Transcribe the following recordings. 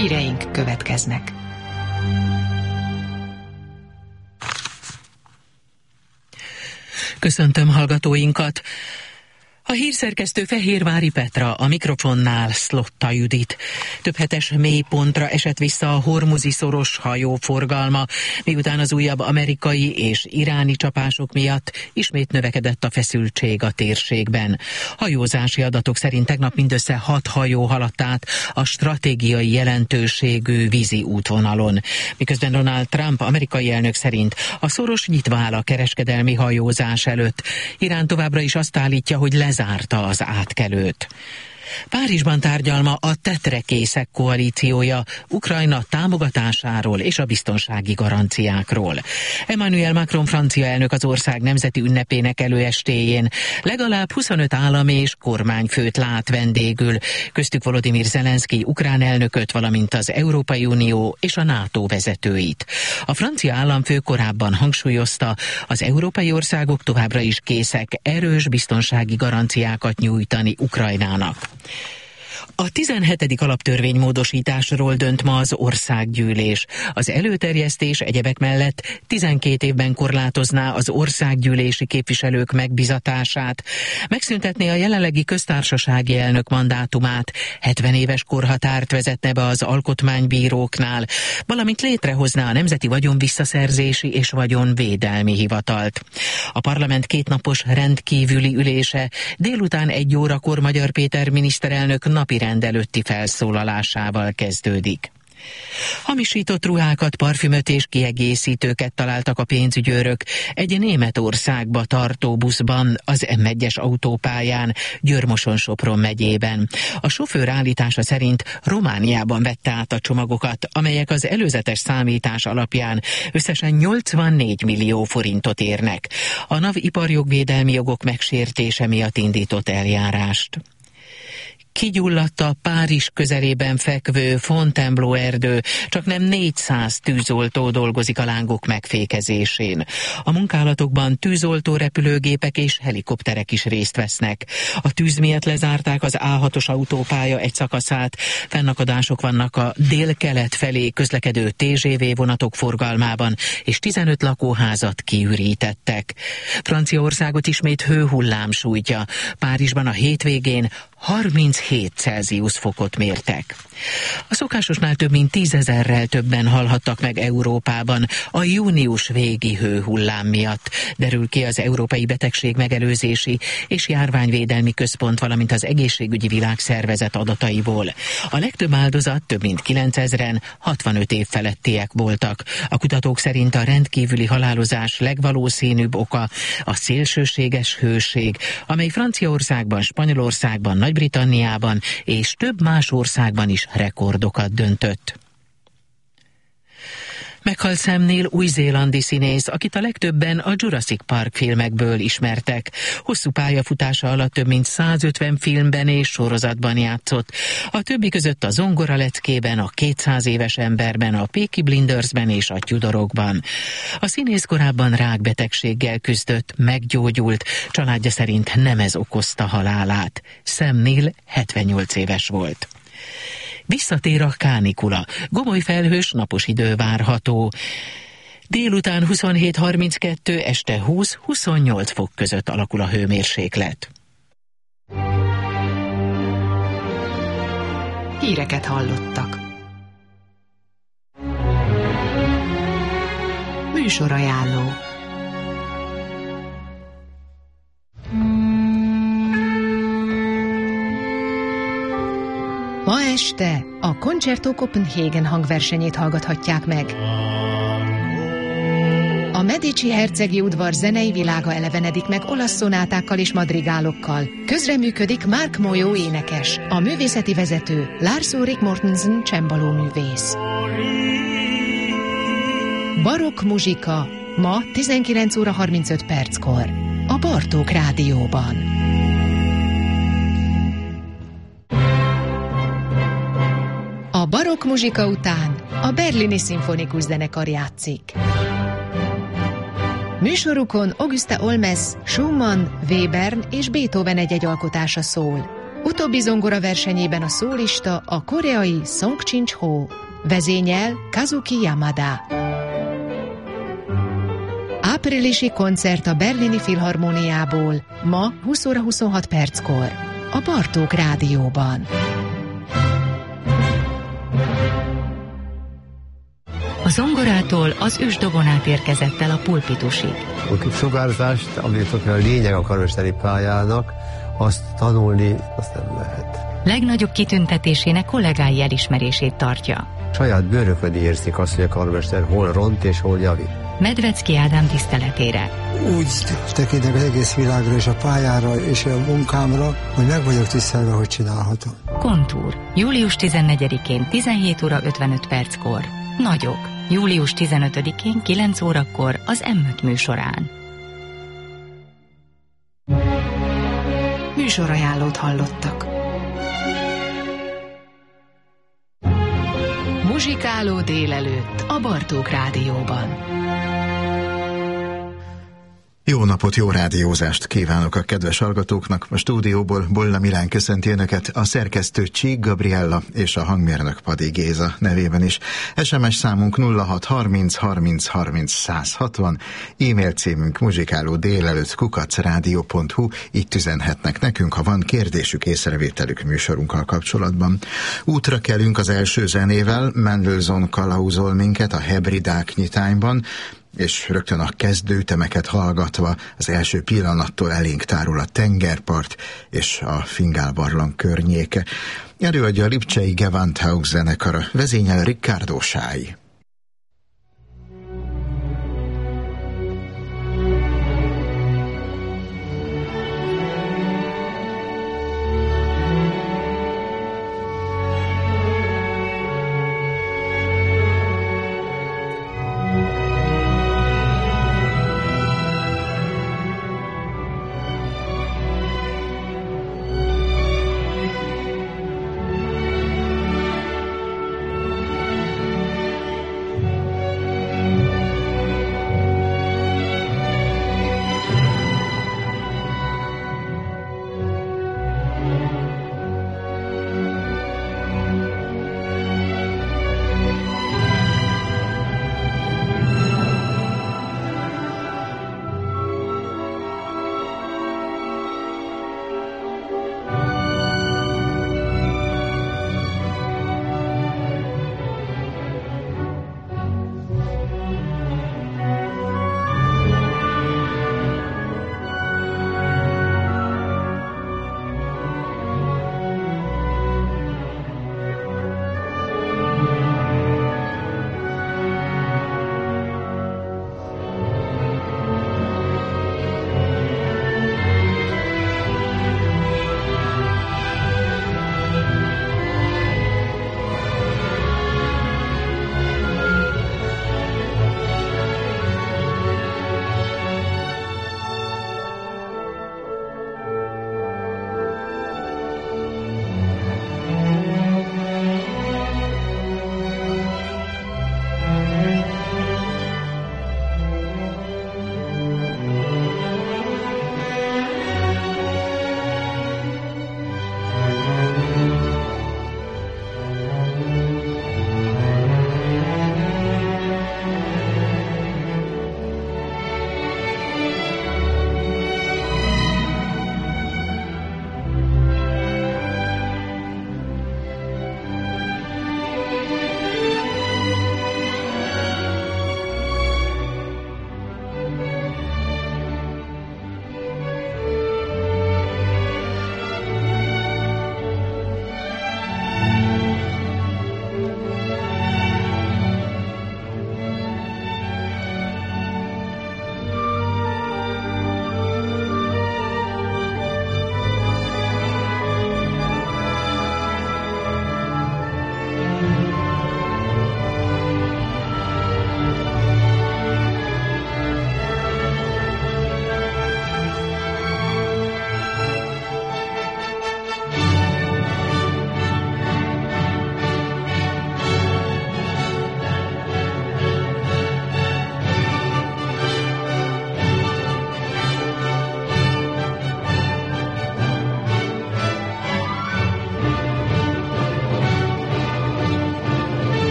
Híreink következnek. Köszöntöm hallgatóinkat! A hírszerkesztő Fehérvári Petra, a mikrofonnál Szlotta Judit. Több hetes mélypontra esett vissza a Hormuzi-szoros hajóforgalma, miután az újabb amerikai és iráni csapások miatt ismét növekedett a feszültség a térségben. Hajózási adatok szerint tegnap mindössze 6 hajó haladt át a stratégiai jelentőségű vízi útvonalon. Miközben Donald Trump amerikai elnök szerint a szoros nyitva áll a kereskedelmi hajózás előtt. Irán továbbra is azt állítja, hogy lezárta az átkelőt. Párizsban tárgyal ma a tetrekészek koalíciója Ukrajna támogatásáról és a biztonsági garanciákról. Emmanuel Macron francia elnök az ország nemzeti ünnepének előestéjén legalább 25 állam és kormányfőt lát vendégül, köztük Volodymyr Zelenszky ukrán elnököt, valamint az Európai Unió és a NATO vezetőit. A francia államfő korábban hangsúlyozta, az európai országok továbbra is készek erős biztonsági garanciákat nyújtani Ukrajnának. A 17. alaptörvénymódosításról dönt ma az országgyűlés. Az előterjesztés egyebek mellett 12 évben korlátozná az országgyűlési képviselők megbizatását, megszüntetné a jelenlegi köztársasági elnök mandátumát, 70 éves korhatárt vezetne be az alkotmánybíróknál, valamint létrehozná a Nemzeti Vagyonvisszaszerzési és Vagyonvédelmi Hivatalt. A parlament kétnapos rendkívüli ülése délután 1 órakor Magyar Péter miniszterelnök napirend előtti felszólalásával kezdődik. Hamisított ruhákat, parfümöt és kiegészítőket találtak a pénzügyőrök egy Németországba tartó buszban az M1-es autópályán Győr-Moson-Sopron megyében. A sofőr állítása szerint Romániában vette át a csomagokat, amelyek az előzetes számítás alapján összesen 84 millió forintot érnek. A NAV iparjogvédelmi jogok megsértése miatt indított eljárást. Kigyulladt a Párizs közelében fekvő Fontainebleau erdő, csaknem 400 tűzoltó dolgozik a lángok megfékezésén. A munkálatokban tűzoltó repülőgépek és helikopterek is részt vesznek. A tűz miatt lezárták az A6-os autópálya egy szakaszát, fennakadások vannak a dél-kelet felé közlekedő TGV vonatok forgalmában, és 15 lakóházat kiürítettek. Franciaországot ismét hőhullám sújtja. Párizsban a hétvégén 37 Celsius fokot mértek. A szokásosnál több mint 10 000-rel többen halhattak meg Európában a június végi hőhullám miatt, derül ki az Európai Betegség Megelőzési és Járványvédelmi Központ, valamint az Egészségügyi Világszervezet adataiból. A legtöbb áldozat, több mint 9000-en 65 év felettiek voltak. A kutatók szerint a rendkívüli halálozás legvalószínűbb oka a szélsőséges hőség, amely Franciaországban, Spanyolországban, Nagy-Britanniában és több más országban is rekordokat döntött. Meghalt Sam Neill új-zélandi színész, akit a legtöbben a Jurassic Park filmekből ismertek. Hosszú pályafutása alatt több mint 150 filmben és sorozatban játszott. A többi között a Zongora leckében, a 200 éves emberben, a Peaky Blindersben és a Tudorokban. A színész korábban rákbetegséggel küzdött, meggyógyult, családja szerint nem ez okozta halálát. Sam Neill 78 éves volt. Visszatér a kánikula. Gomoly felhős, napos idő várható. Délután 27-32, este 20-28 fok között alakul a hőmérséklet. Híreket hallottak. Műsorajánló. Ma este a Concerto Copenhagen hangversenyét hallgathatják meg. A Medici hercegi udvar zenei világa elevenedik meg olasz szonátákkal és madrigálokkal. Közreműködik Mark Moyó énekes, a művészeti vezető Lars Ulrik Mortensen csembaló művész. Barokk muzsika ma 19 óra 35 perckor a Bartók Rádióban. A barokk muzsika után a Berlini Szimfonikus Zenekar játszik. Műsorukon Augusta Olmes, Schumann, Webern és Beethoven egy-egy alkotása szól. Utóbbi zongora versenyében a szólista a koreai Song Chin-ho, vezényel Kazuki Yamada. Áprilisi koncert a Berlini Filharmóniából ma 20 óra 26 perckor a Bartók Rádióban. A zongorától az ősdobon át érkezett el a pulpitusig. A sugárzást, amit a lényeg a karmesteri pályának, azt tanulni, azt nem lehet. Legnagyobb kitüntetésének kollégái elismerését tartja. Saját bőrökön érzik azt, hogy a karmester hol ront és hol javít. Medvecki Ádám tiszteletére. Úgy tekintek az egész világra és a pályára és a munkámra, hogy meg vagyok tisztelve, hogy csinálhatom. Kontúr. Július 14-én 17 óra 55 perckor. Nagyok. Július 15-én 9 órakor az M5 műsorán. Műsorajánlót hallottak. Muzsikáló délelőtt a Bartók Rádióban. Jó napot, jó rádiózást kívánok a kedves hallgatóknak. A stúdióból Bolla Milán köszönti önöket, a szerkesztő Csík Gabriella és a hangmérnök Padi Géza nevében is. SMS számunk 0630 30 30 160, e-mail címünk muzsikálódélelőtt@radio.hu, így üzenhetnek nekünk, ha van kérdésük, észrevételük műsorunkkal kapcsolatban. Útra kelünk az első zenével, Mendelssohn kalauzol minket a Hebridák nyitányban, és rögtön a kezdőütemeket hallgatva az első pillanattól elénk tárul a tengerpart és a Fingál-barlang környéke. Előadja a lipcsei Gewandhaus zenekara, vezényel Riccardo Sái.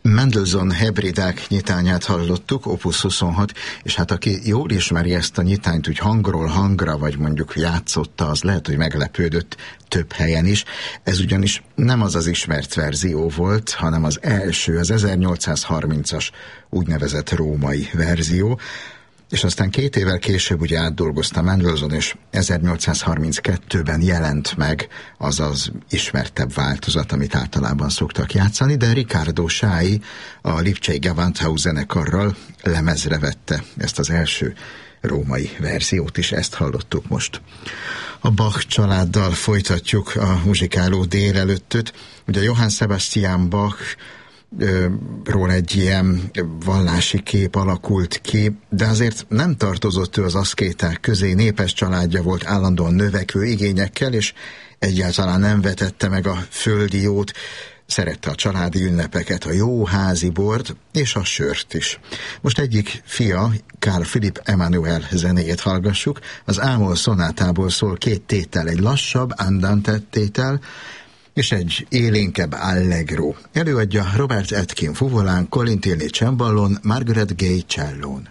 Mendelssohn Hebridák nyitányát hallottuk, Opus 26, és hát aki jól ismeri ezt a nyitányt, úgy hangról hangra, vagy mondjuk játszotta, az lehet, hogy meglepődött több helyen is. Ez ugyanis nem az az ismert verzió volt, hanem az első, az 1830-as úgynevezett római verzió, és aztán 2 évvel később ugye átdolgozta Mendelssohn, és 1832-ben jelent meg az az ismertebb változat, amit általában szoktak játszani, de Riccardo Schai a Lipcsei Gewandhaus zenekarral lemezre vette ezt az első római verziót is, ezt hallottuk most. A Bach családdal folytatjuk a muzsikáló délelőttöt. Ugye Johann Sebastian Bach ról egy ilyen vallási kép alakult ki, de azért nem tartozott ő az aszkéták közé, népes családja volt állandóan növekvő igényekkel, és egyáltalán nem vetette meg a földi jót, szerette a családi ünnepeket, a jó házi bort és a sört is. Most egyik fia, Carl Philipp Emanuel zenéjét hallgassuk, az Ámol szonátából szól 2 tétel, egy lassabb andante tétel, és egy élénkebb allegro. Előadja Robert Etkin fuvolán, Colin Tilney cemballon, Margaret Gay csellón.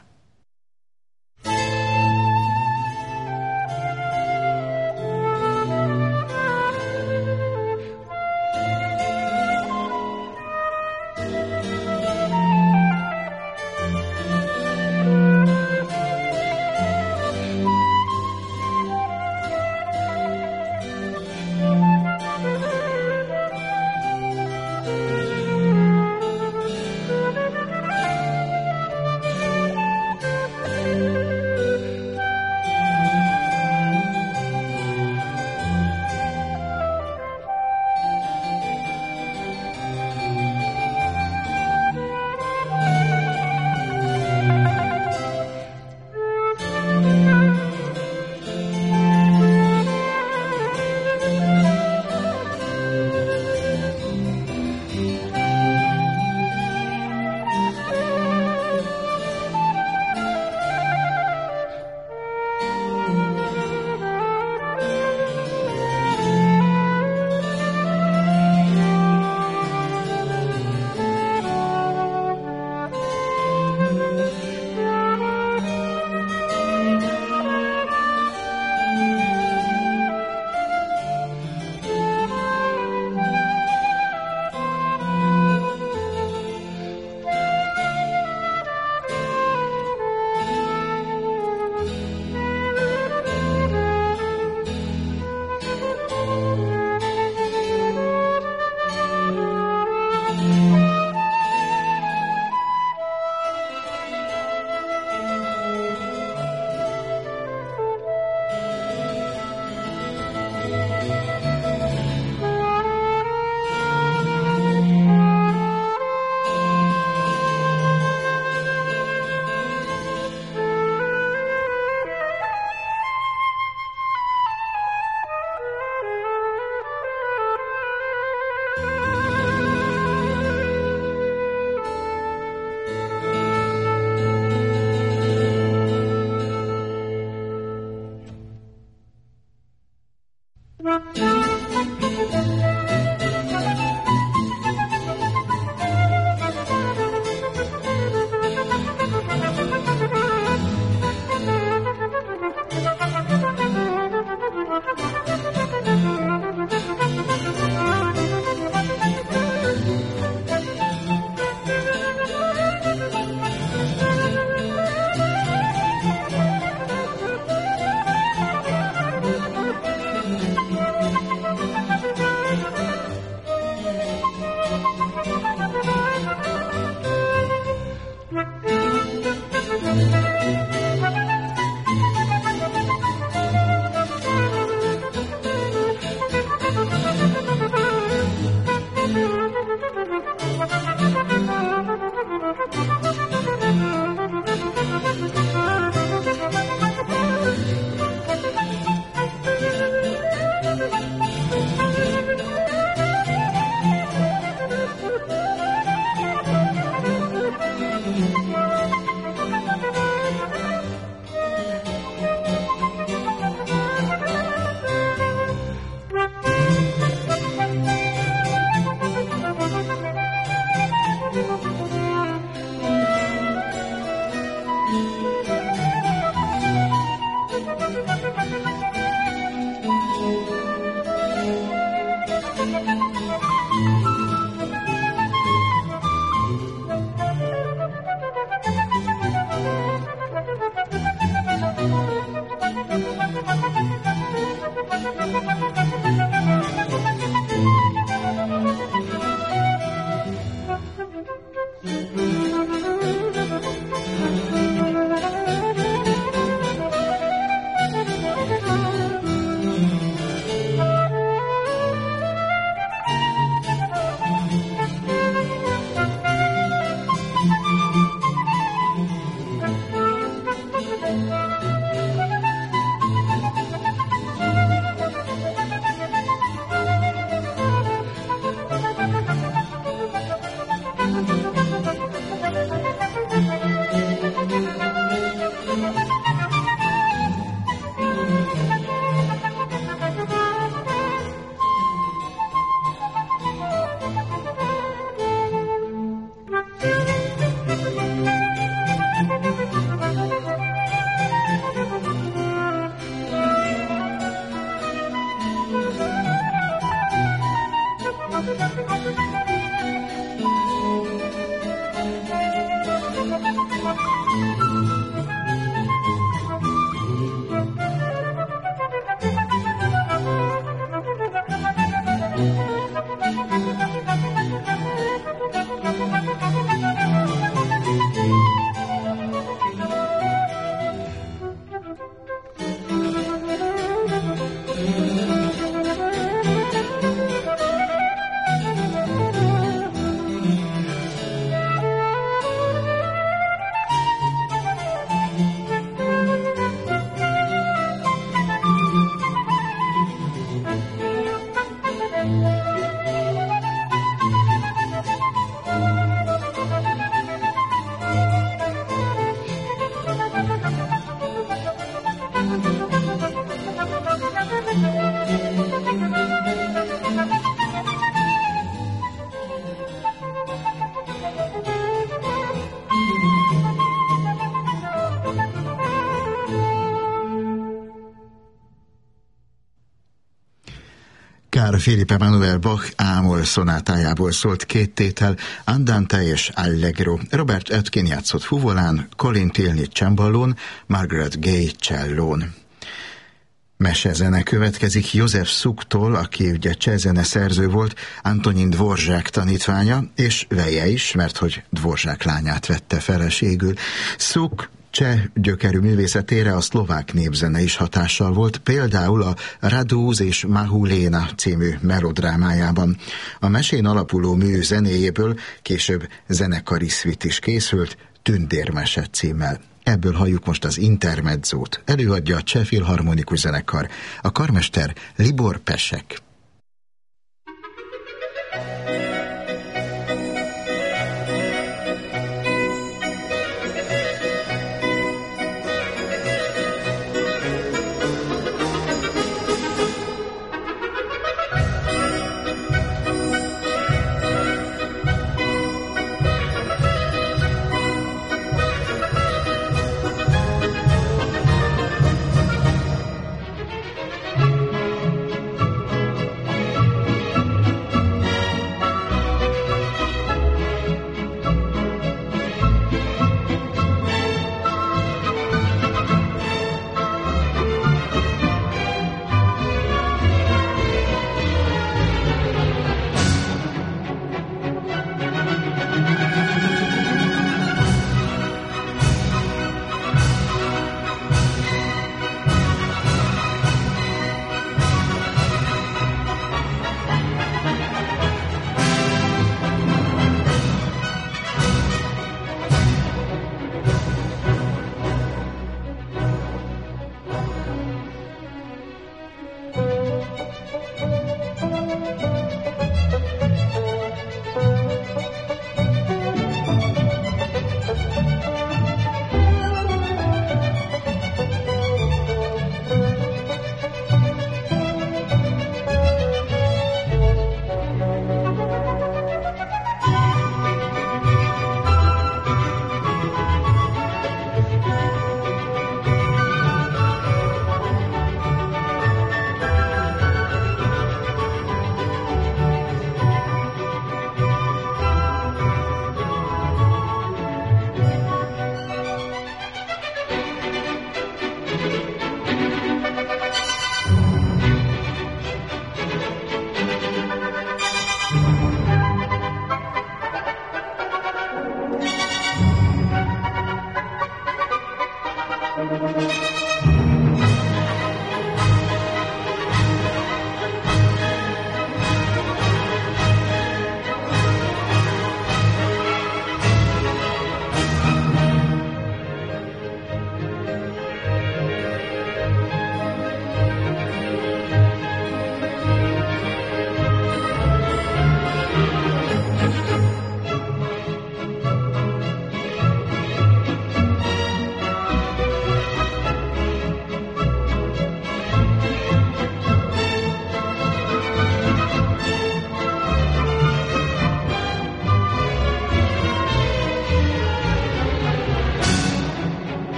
Carl Philipp Emanuel Bach ámol szonátájából szólt két tétel, Andante és Allegro. Robert Aitken játszott fuvolán, Colin Tilney cemballón, Margaret Gay csellón. Mesezene következik József Szuktól, aki ugye csehzene szerző volt, Antonin Dvorzsák tanítványa, és veje is, mert hogy Dvorzsák lányát vette feleségül. Szuk cseh gyökerű művészetére a szlovák népzene is hatással volt, például a Radúz és Mahuléna című melodrámájában. A mesén alapuló mű zenéjéből később zenekari szvit is készült, Tündérmese címmel. Ebből halljuk most az intermedzót. Előadja a Cseh Filharmonikus Zenekar, a karmester Libor Pesek.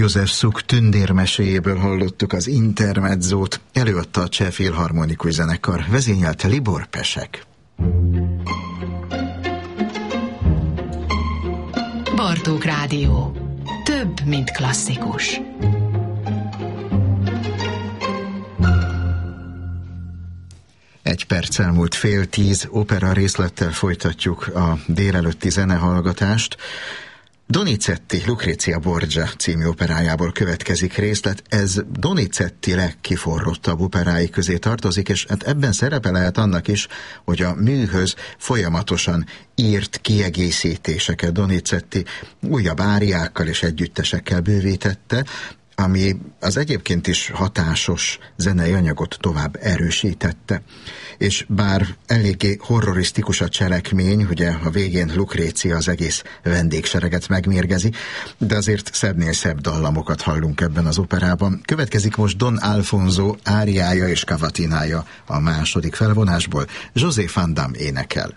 József Szuk tündérmeséjéből hallottuk az intermezzót, előadta a Cseh Filharmonikus Zenekar, vezényelte Libor Pesek. Bartók Rádió. Több, mint klasszikus. Egy perc elmúlt 9:30, opera részlettel folytatjuk a délelőtti zenehallgatást. Donizetti Lucrezia Borgia című operájából következik részlet. Ez Donizetti legkiforrottabb operái közé tartozik, és hát ebben szerepe lehet annak is, hogy a műhöz folyamatosan írt kiegészítéseket Donizetti újabb áriákkal és együttesekkel bővítette, ami az egyébként is hatásos zenei anyagot tovább erősítette. És bár eléggé horrorisztikus a cselekmény, ugye a végén Lucrécia az egész vendégsereget megmérgezi, de azért szebbnél szebb dallamokat hallunk ebben az operában. Következik most Don Alfonso áriája és cavatinája a második felvonásból, José Van Damme énekel.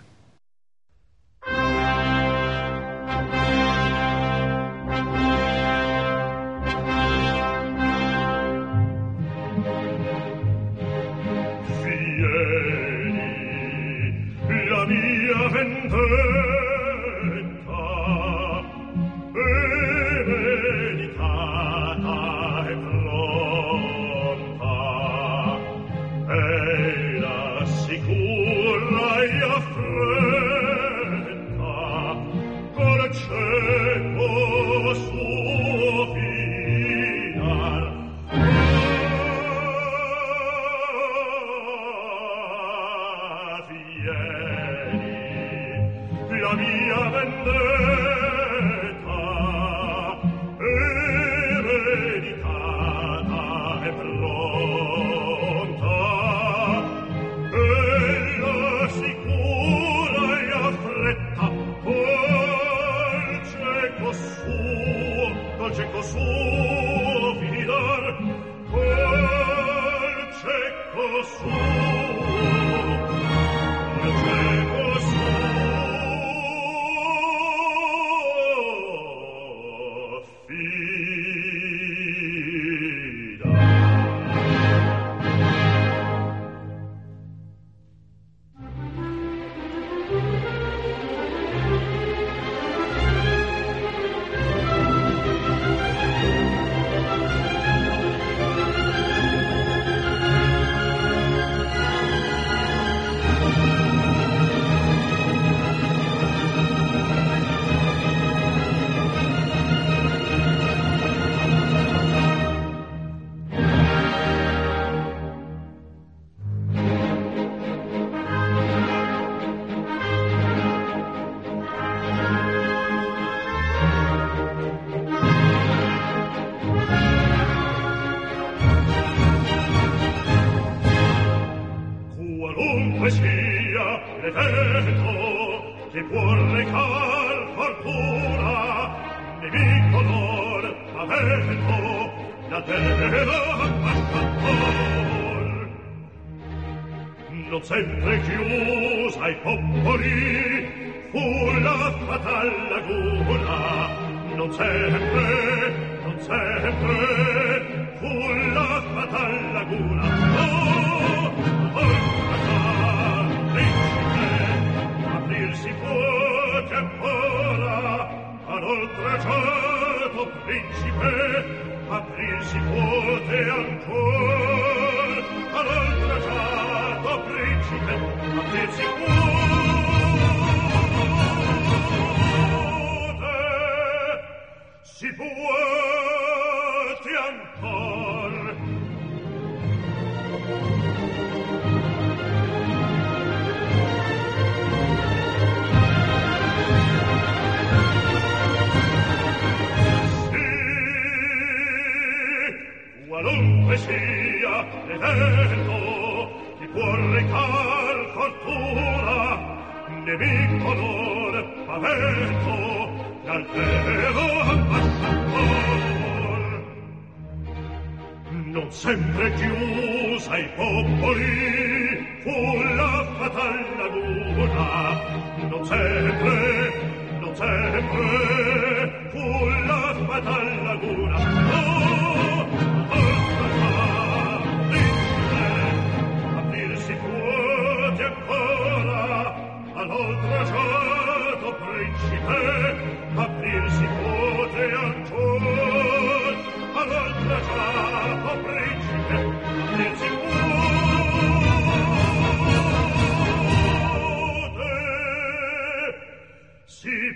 Sempre chiusa ai popoli fu la fatal laguna, non sempre fu la fatal laguna. Oh, principe, aprirsi può che ancora all'oltraggiato principe, aprirsi può che ancora all'oltraggiato principe, aprirsi si puoti ancor. Sì, qualunque sia l'evento, ti può recar fortuna, nemico d'or, pavento, dal vero ambasciator. Non sempre chiusa ai popoli fu la fatal laguna, non sempre fu la fatal laguna.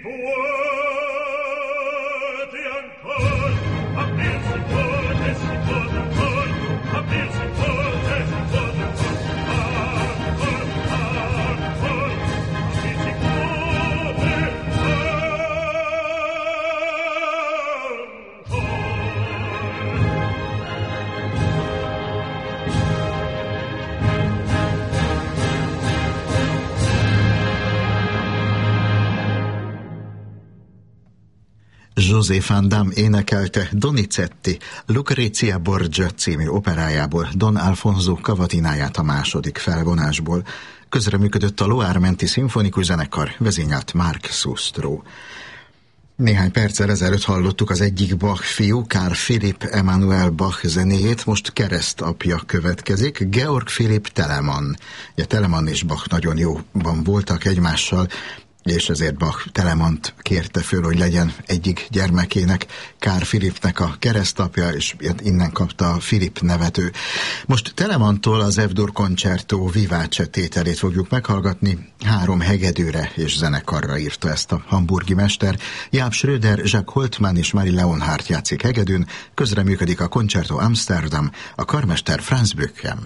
José Van Damme énekelte Donizetti Lucrezia Borgia című operájából Don Alfonso Cavatináját a második felvonásból. Közreműködött a Loire-menti szimfonikus zenekar, vezényelt Marc Sustro. Néhány perccel ezelőtt hallottuk az egyik Bach fiú, Carl Philipp Emanuel Bach zenéjét, most keresztapja következik, Georg Philipp Telemann. Ugye Telemann és Bach nagyon jóban voltak egymással, és ezért Bach Telemannt kérte föl, hogy legyen egyik gyermekének, Carl Philippnek a keresztapja, és innen kapta a Philipp nevet ő. Most Telemanntól az F-dur Concerto Vivace tételét fogjuk meghallgatni. 3 hegedűre és zenekarra írta ezt a hamburgi mester. Jaap Schröder, Jacques Holtmann és Marie Leonhardt játszik hegedűn, közreműködik a Concerto Amsterdam, a karmester Franz Böchem.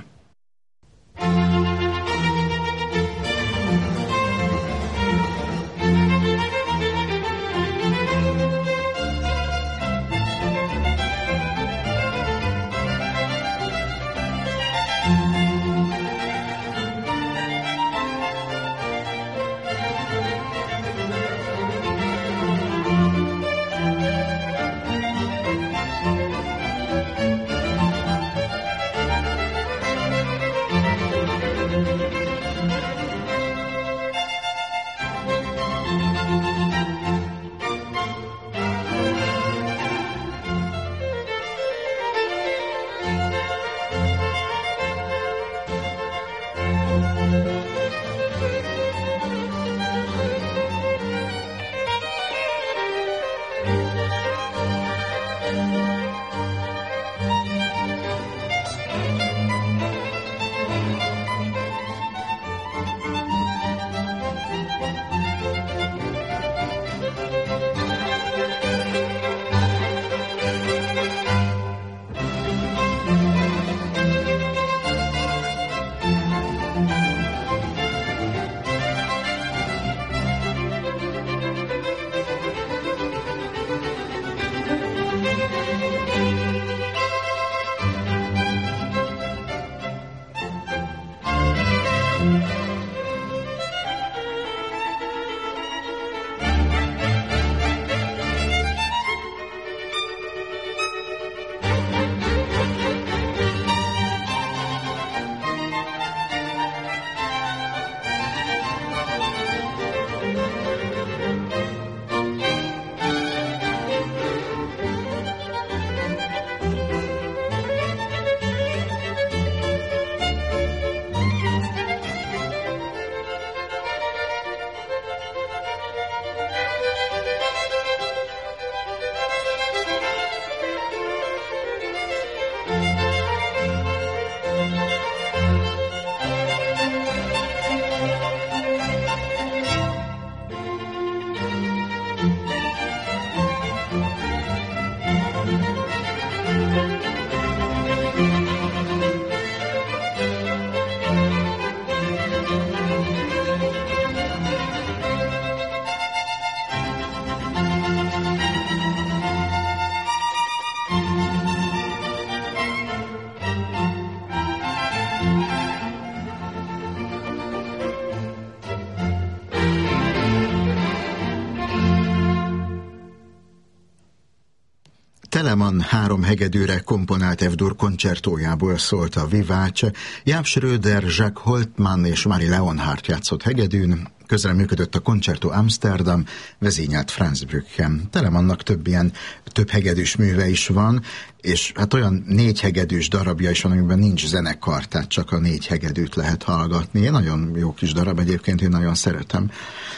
Telemann 3 hegedűre komponált F-dur koncertójából szólt a Vivace. Jaap Schröder, Jacques Holtmann és Marie Leonhardt játszott hegedűn, közreműködött a Concerto Amsterdam, vezényelt Franz Böchem. Telemannnak több hegedűs műve is van, és hát olyan 4 hegedűs darabja is van, amiben nincs zenekar, tehát csak a 4 hegedűt lehet hallgatni. Nagyon jó kis darab egyébként, én nagyon szeretem.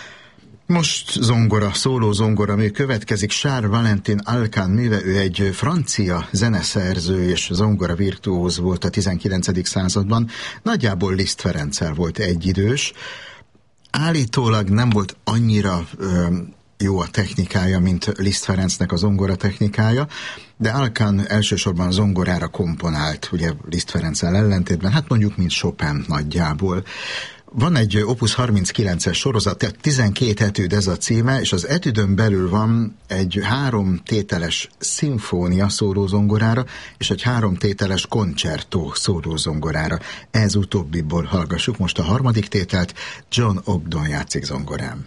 Most szóló zongora mű következik, Charles Valentin Alkan műve, ő egy francia zeneszerző és zongora virtuóz volt a 19. században, nagyjából Liszt Ferenccel volt egyidős. Állítólag nem volt annyira jó a technikája, mint Liszt Ferencnek a zongora technikája, de Alkan elsősorban zongorára komponált, ugye Liszt Ferenccel ellentétben, hát mondjuk, mint Chopin nagyjából. Van egy Opus 39-es sorozat, 12 etüd ez a címe, és az etüdön belül van egy 3 tételes szimfónia szórózongorára, és egy 3 tételes koncertó szórózongorára. Ez utóbbiból hallgassuk most a 3. tételt, John Ogden játszik zongorán.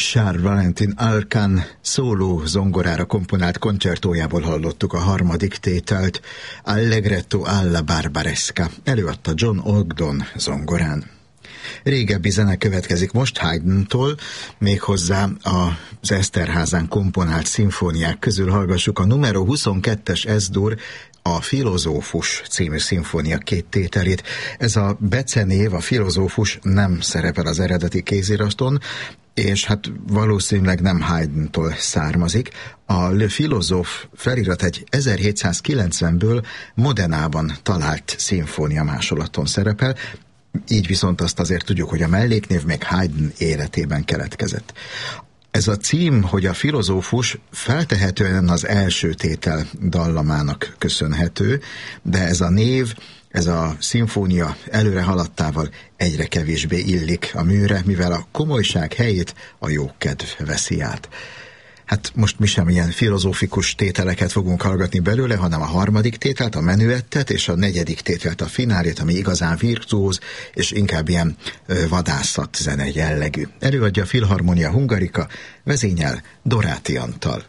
Charles Valentin Alkan szóló zongorára komponált koncertójából hallottuk a harmadik tételt, Allegretto alla Barbaresca, előadta John Ogden zongorán. Régebbi zene következik most Haydntól, méghozzá az Eszterházán komponált szimfóniák közül hallgassuk a numero 22-es S-dur, a Filozófus című szimfónia 2 tételét. Ez a becenév, a Filozófus nem szerepel az eredeti kéziraszton, és hát valószínűleg nem Haydntól származik. A Le Philosophe felirat egy 1790-ből Modenában talált szimfónia másolaton szerepel, így viszont azt azért tudjuk, hogy a melléknév még Haydn életében keletkezett. Ez a cím, hogy a Filozófus, feltehetően az első tétel dallamának köszönhető, de ez a név, ez a szimfónia előre haladtával egyre kevésbé illik a műre, mivel a komolyság helyét a jókedv veszi át. Hát most mi sem ilyen filozófikus tételeket fogunk hallgatni belőle, hanem a harmadik tételt, a menüettet, és a negyedik tételt, a finálét, ami igazán virtuóz, és inkább ilyen vadászat zene jellegű. Előadja a Filharmonia Hungarica, vezényel Doráti Antal.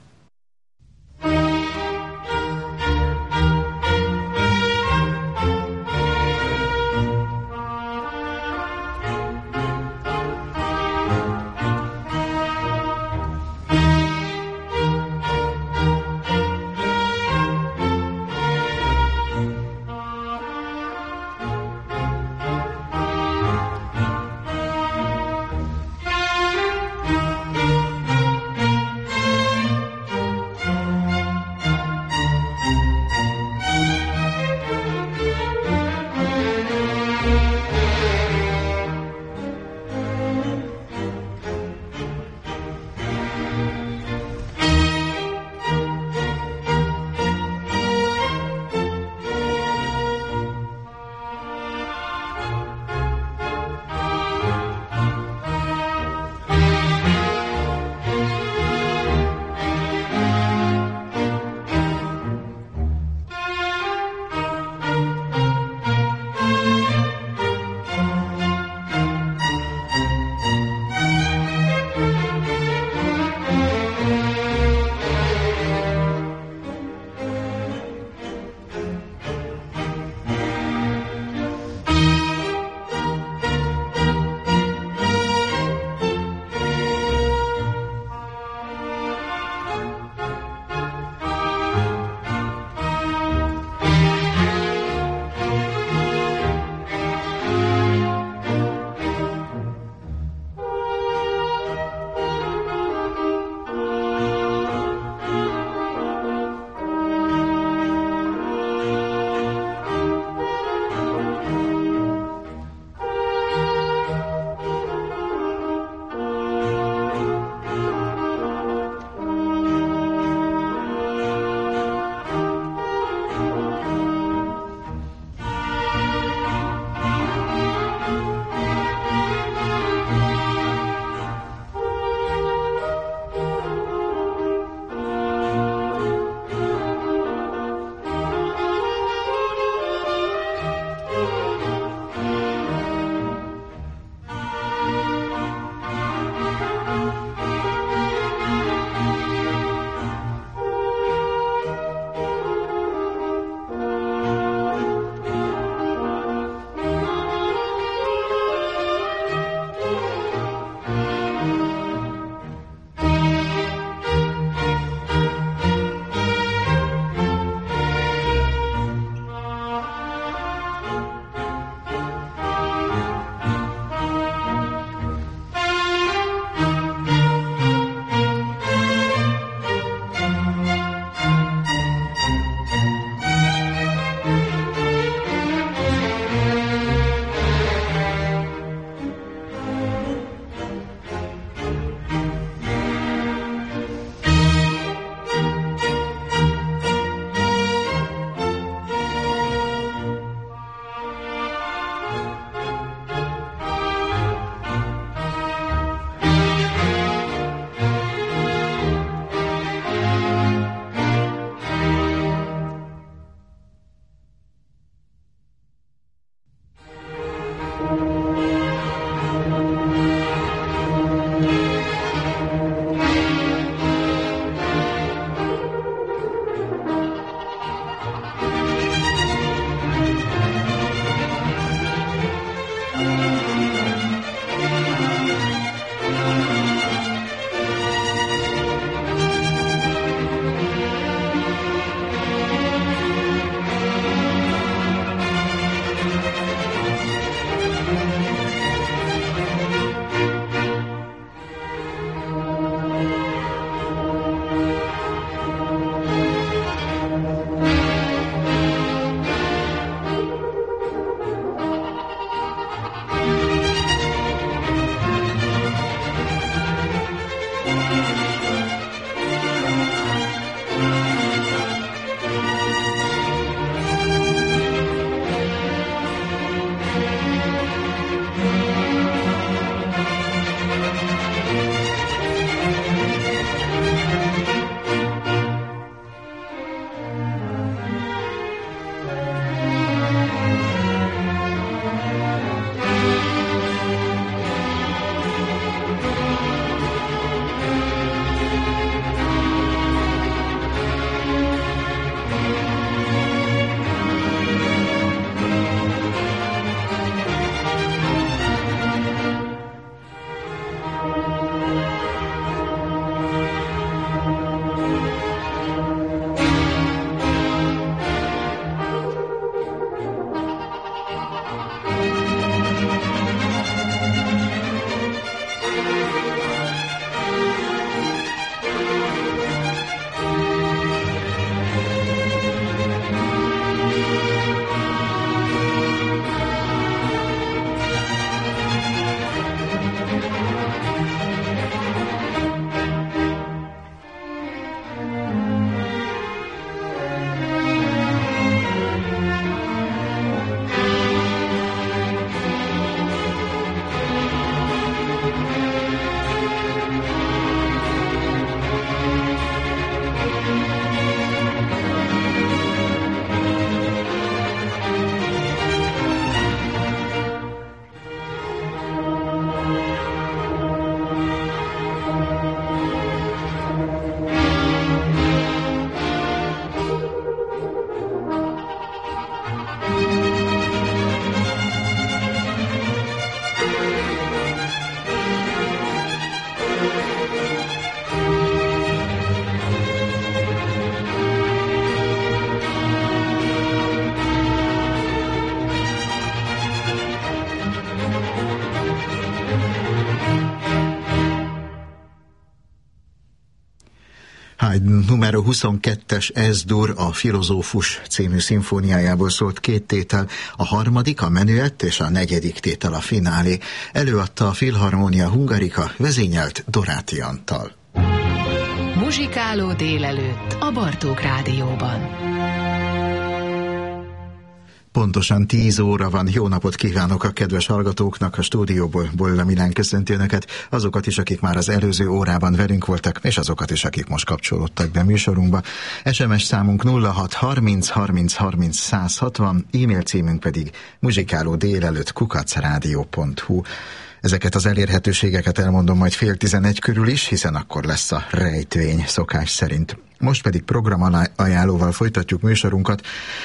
Haydn numero 22-es Ez-dur, a Filozófus című szimfóniájából szólt 2 tétel, a harmadik, a menüett, és a 4. tétel, a finálé. Előadta a Filharmonia Hungarica, vezényelt Doráti Antal. Muzsikáló délelőtt a Bartók Rádióban. Pontosan 10 óra van. Jó napot kívánok a kedves hallgatóknak, a stúdióból Bolla Milán köszönti önöket, azokat is, akik már az előző órában velünk voltak, és azokat is, akik most kapcsolódtak be műsorunkba. SMS számunk 06 30 30 30 160, e-mail címünk pedig muzsikálódélelőtt@radio.hu. Ezeket az elérhetőségeket elmondom majd 10:30 körül is, hiszen akkor lesz a rejtvény szokás szerint. Most pedig programajánlóval folytatjuk műsorunkat.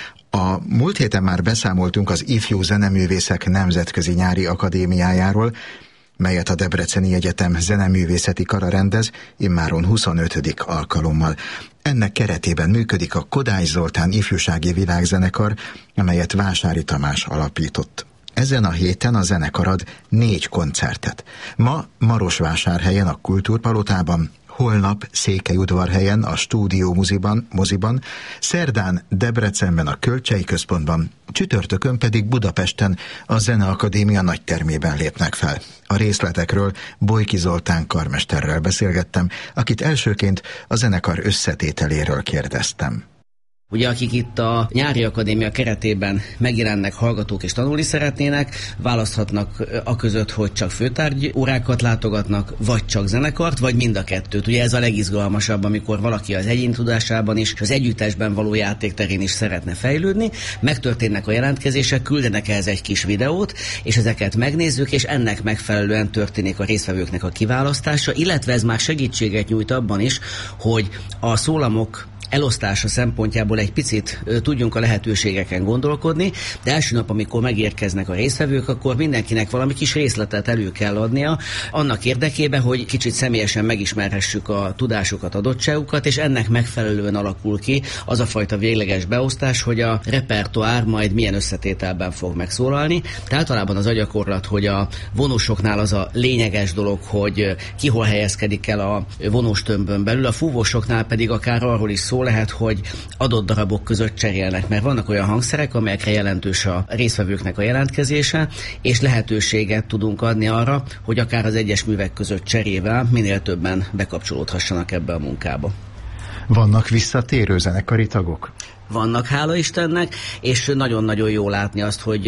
A múlt héten már beszámoltunk az Ifjú Zeneművészek Nemzetközi Nyári Akadémiájáról, melyet a Debreceni Egyetem Zeneművészeti Kara rendez, immáron 25. alkalommal. Ennek keretében működik a Kodály Zoltán Ifjúsági Világzenekar, amelyet Vásári Tamás alapított. Ezen a héten a zenekar ad 4 koncertet. Ma Marosvásárhelyen a Kultúrpalotában, holnap Székelyudvarhelyen a Stúdió moziban, szerdán Debrecenben a Kölcsei Központban, csütörtökön pedig Budapesten a Zeneakadémia nagytermében lépnek fel. A részletekről Bojki Zoltán karmesterrel beszélgettem, akit elsőként a zenekar összetételéről kérdeztem. Ugye akik itt a Nyári Akadémia keretében megjelennek, hallgatók és tanulni szeretnének, választhatnak a között, hogy csak főtárgy órákat látogatnak, vagy csak zenekart, vagy mind a kettőt. Ugye ez a legizgalmasabb, amikor valaki az egyén tudásában is, és az együttesben való játékterén is szeretne fejlődni. Megtörténnek a jelentkezések, küldenek ehhez egy kis videót, és ezeket megnézzük, és ennek megfelelően történik a résztvevőknek a kiválasztása, illetve ez már segítséget nyújt abban is, hogy a szólamok elosztása szempontjából egy picit tudjunk a lehetőségeken gondolkodni, de első nap, amikor megérkeznek a résztvevők, akkor mindenkinek valami kis részletet elő kell adnia, annak érdekében, hogy kicsit személyesen megismerhessük a tudásukat, adottságukat, és ennek megfelelően alakul ki az a fajta végleges beosztás, hogy a repertoár majd milyen összetételben fog megszólalni. De általában az a gyakorlat, hogy a vonósoknál az a lényeges dolog, hogy ki hol helyezkedik el a vonóstömbön belül, a fúvósoknál pedig akár arról is szó lehet, hogy adott darabok között cserélnek, mert vannak olyan hangszerek, amelyekre jelentős a résztvevőknek a jelentkezése, és lehetőséget tudunk adni arra, hogy akár az egyes művek között cserével minél többen bekapcsolódhassanak ebbe a munkába. Vannak visszatérő zenekari tagok? Vannak, hála Istennek, és nagyon-nagyon jó látni azt, hogy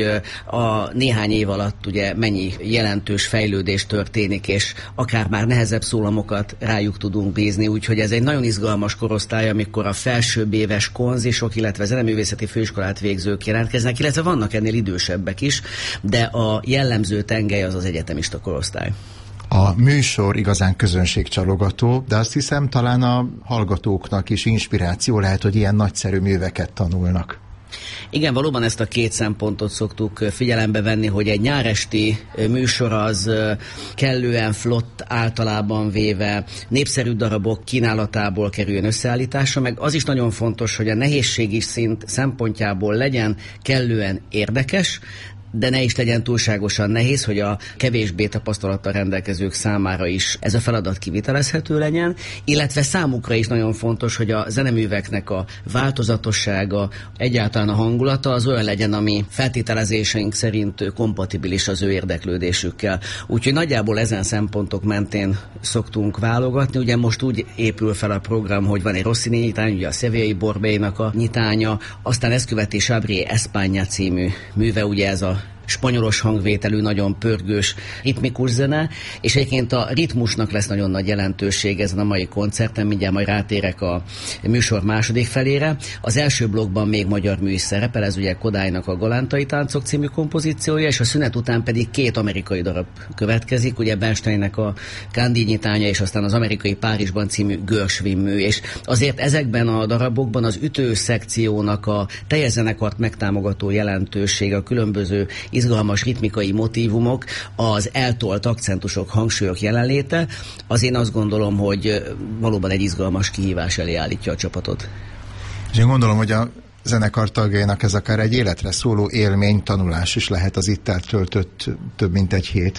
a néhány év alatt ugye mennyi jelentős fejlődés történik, és akár már nehezebb szólamokat rájuk tudunk bízni, úgyhogy ez egy nagyon izgalmas korosztály, amikor a felsőbb éves konzisok, illetve zeneművészeti főiskolát végzők jelentkeznek, illetve vannak ennél idősebbek is, de a jellemző tengely az az egyetemista korosztály. A műsor igazán közönségcsalogató, de azt hiszem talán a hallgatóknak is inspiráció lehet, hogy ilyen nagyszerű műveket tanulnak. Igen, valóban ezt a 2 szempontot szoktuk figyelembe venni, hogy egy nyáresti műsor az kellően flott, általában véve népszerű darabok kínálatából kerüljön összeállításra, meg az is nagyon fontos, hogy a nehézségi szint szempontjából legyen kellően érdekes, de ne is legyen túlságosan nehéz, hogy a kevésbé tapasztalattal rendelkezők számára is ez a feladat kivitelezhető legyen, illetve számukra is nagyon fontos, hogy a zeneműveknek a változatossága, egyáltalán a hangulata az olyan legyen, ami feltételezéseink szerint kompatibilis az ő érdeklődésükkel. Úgyhogy nagyjából ezen szempontok mentén szoktunk válogatni. Ugye most úgy épül fel a program, hogy van egy Rossini nyitány, ugye a Sevillai Borbélynak a nyitánya, aztán ezt követi Chabrier España című műve, ugye ez a spanyolos hangvételű, nagyon pörgős, ritmikus zene, és egyébként a ritmusnak lesz nagyon nagy jelentőség ezen a mai koncerten, mindjárt majd rátérek a műsor második felére. Az első blokkban még magyar mű is szerepel, ez ugye Kodálynak a Galántai táncok című kompozíciója, és a szünet után pedig 2 amerikai darab következik, ugye Bernsteinnek a Candy nyitánya, és aztán az amerikai Párizsban című Gershwin mű, és azért ezekben a darabokban az ütő szekciónak a teljes zenekart megtámogató jelentősége, a különböző izgalmas ritmikai motívumok, az eltolt akcentusok, hangsúlyok jelenléte, az én azt gondolom, hogy valóban egy izgalmas kihívás elé állítja a csapatot. És én gondolom, hogy a zenekar tagjainak ez akár egy életre szóló élmény, tanulás is lehet az itt eltöltött több mint egy hét.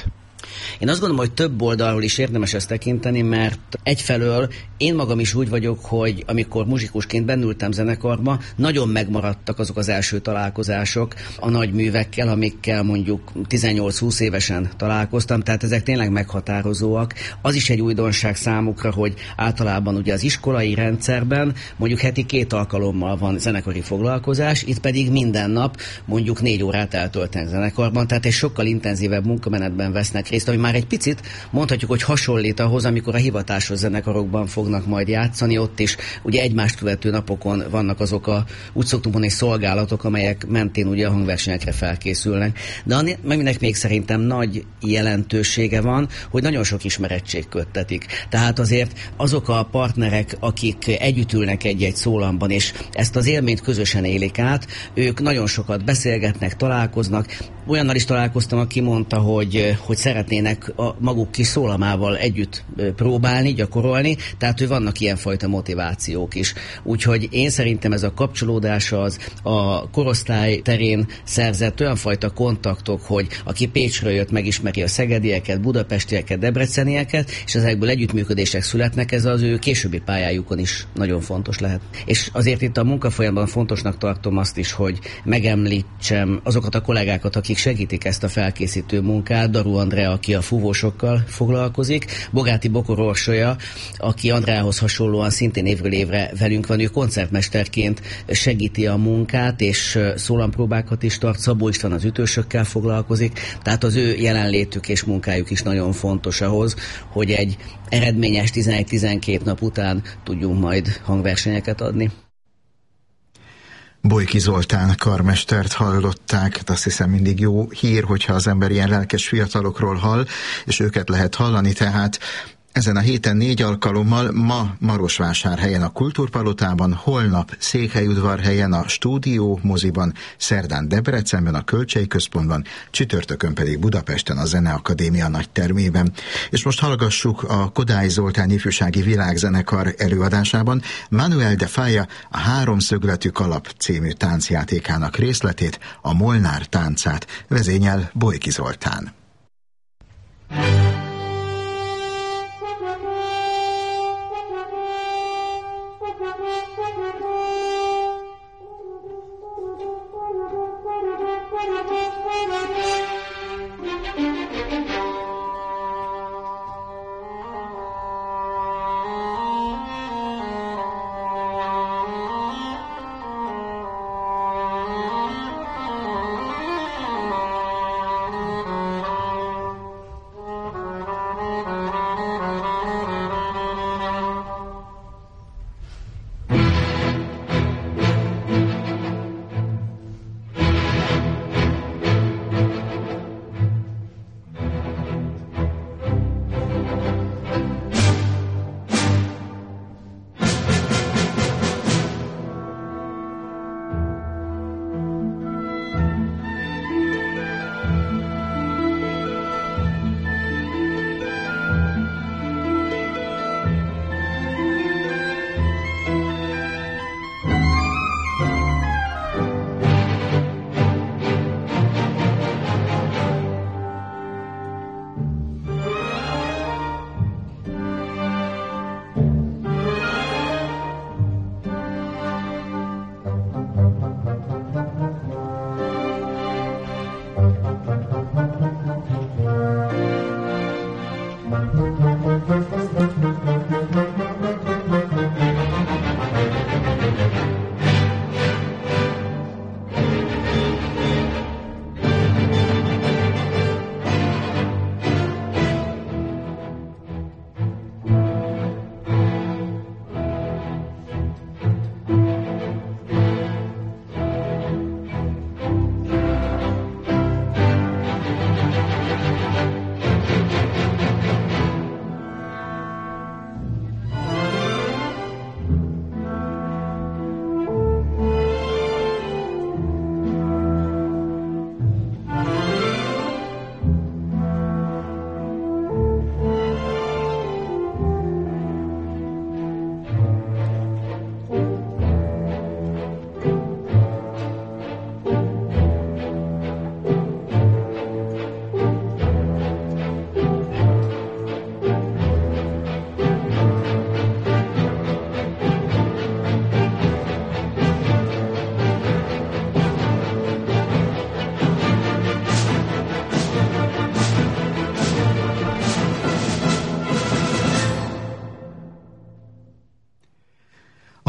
Én azt gondolom, hogy több oldalról is érdemes ezt tekinteni, mert egyfelől én magam is úgy vagyok, hogy amikor muzsikusként bennültem zenekarba, nagyon megmaradtak azok az első találkozások a nagy művekkel, amikkel mondjuk 18-20 évesen találkoztam, tehát ezek tényleg meghatározóak. Az is egy újdonság számukra, hogy általában ugye az iskolai rendszerben mondjuk heti 2 alkalommal van zenekari foglalkozás, itt pedig minden nap mondjuk 4 órát eltöltenek zenekarban, tehát egy sokkal intenzívebb munkamenetben vesznek részt, ami már egy picit mondhatjuk, hogy hasonlít ahhoz, amikor a hivatásos zenekarokban fognak majd játszani, ott is ugye egymást követő napokon vannak azok úgy szoktunk mondani, szolgálatok, amelyek mentén ugye a hangversenyekre felkészülnek. De aminek még szerintem nagy jelentősége van, hogy nagyon sok ismerettség köttetik. Tehát azért azok a partnerek, akik együtt ülnek egy-egy szólamban, és ezt az élményt közösen élik át, ők nagyon sokat beszélgetnek, találkoznak. Olyannal is találkoztam, aki mondta, hogy szeretnének a maguk kis szólamával együtt próbálni, gyakorolni, tehát hogy vannak ilyenfajta motivációk is. Úgyhogy én szerintem ez a kapcsolódás az a korosztály terén szerzett olyan fajta kontaktok, hogy aki Pécsről jött, megismeri a szegedieket, budapestieket, debrecenieket, és ezekből együttműködések születnek, ez az ő későbbi pályájukon is nagyon fontos lehet. És azért itt a munkafolyamban fontosnak tartom azt is, hogy megemlítsem azokat a kollégákat, akik segítik ezt a felkészítő munkát. Daru Andrea, aki a fúvósokkal foglalkozik, Bogáti Bokor Orsolya, aki Andreához hasonlóan szintén évről évre velünk van, ő koncertmesterként segíti a munkát, és szólampróbákat is tart, Szabó István az ütősökkel foglalkozik, tehát az ő jelenlétük és munkájuk is nagyon fontos ahhoz, hogy egy eredményes 11-12 nap után tudjunk majd hangversenyeket adni. Bojki Zoltán karmestert hallották, azt hiszem mindig jó hír, hogyha az ember ilyen lelkes fiatalokról hall, és őket lehet hallani, tehát ezen a héten 4 alkalommal, ma Marosvásárhelyen a Kultúrpalotában, holnap Székelyudvarhelyen a Stúdió moziban, szerdán Debrecenben a Kölcsey Központban, csütörtökön pedig Budapesten a Zeneakadémia nagytermében. És most hallgassuk a Kodály Zoltán ifjúsági világzenekar előadásában Manuel de Falla a Háromszögletű kalap című táncjátékának részletét, a Molnár táncát, vezényel Bojki Zoltán.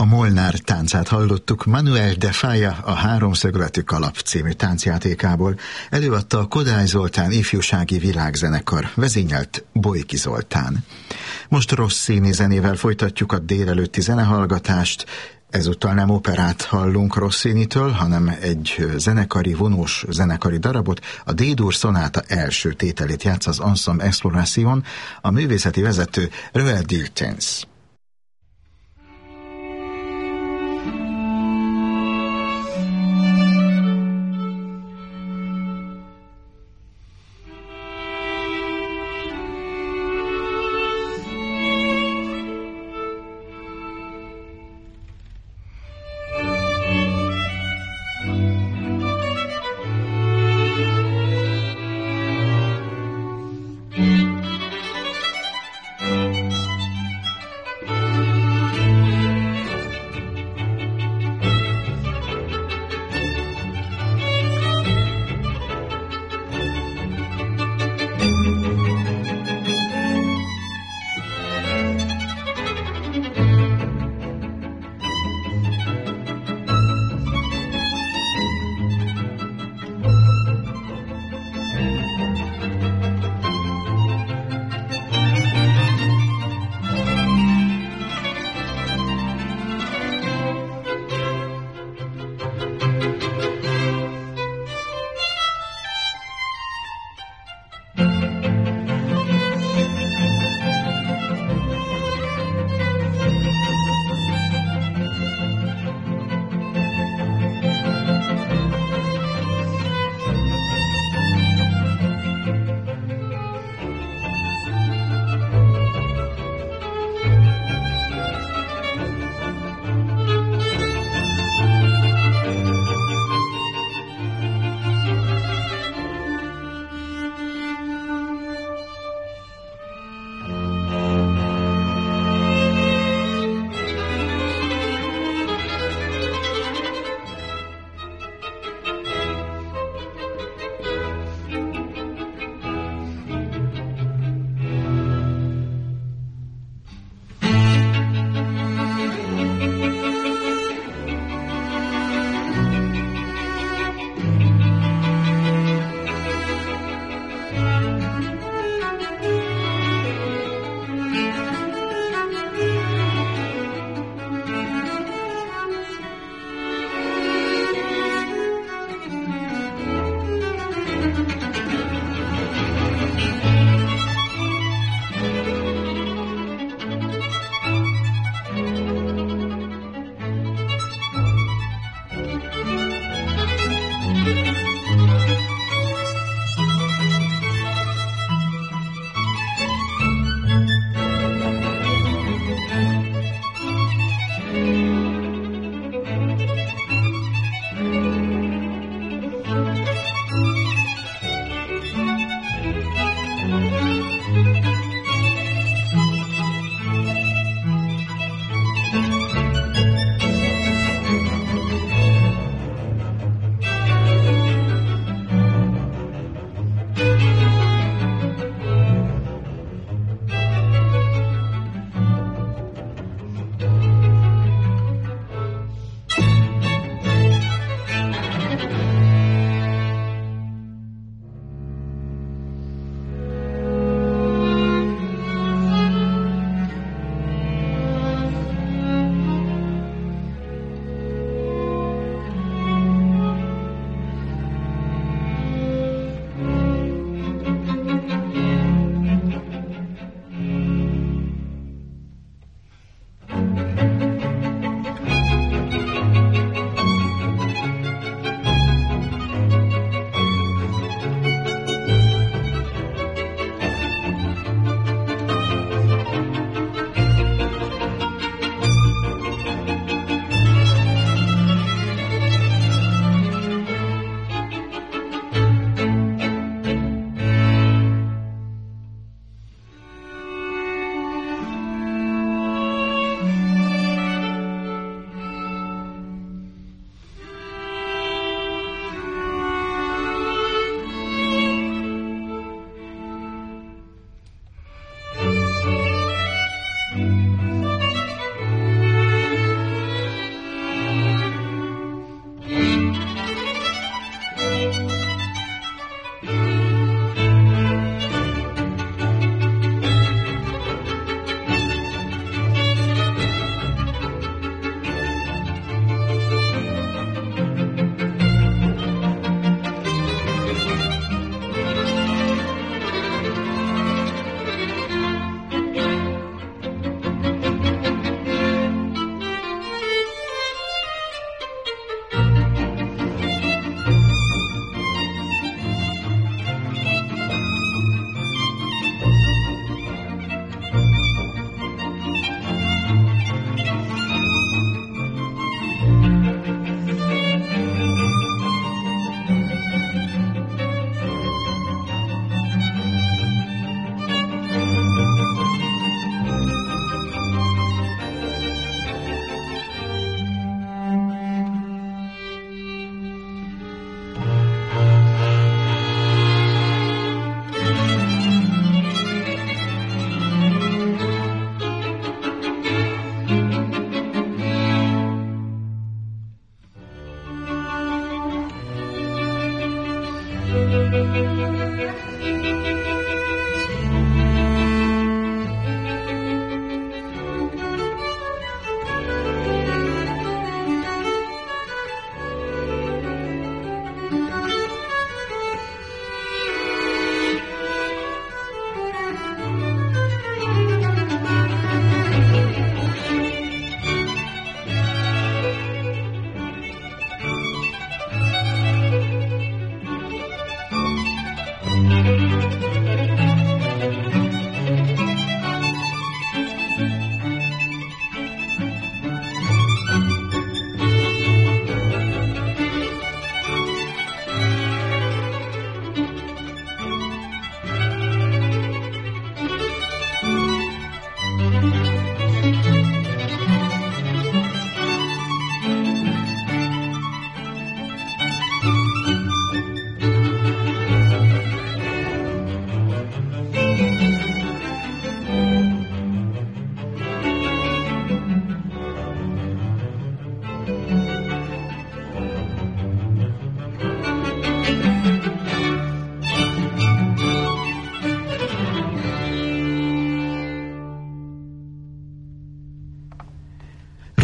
Molnár táncát hallottuk Manuel de Falla a Háromszögletű kalap című táncjátékából. Előadta a Kodály Zoltán ifjúsági világzenekar, vezényelt Bojki Zoltán. Most Rossini zenével folytatjuk a délelőtti zenehallgatást. Ezúttal nem operát hallunk Rossinitől, hanem egy zenekari, vonós zenekari darabot, a D-dur szonáta első tételét játsz az Ensemble Exploration, a művészeti vezető Roel Diltens.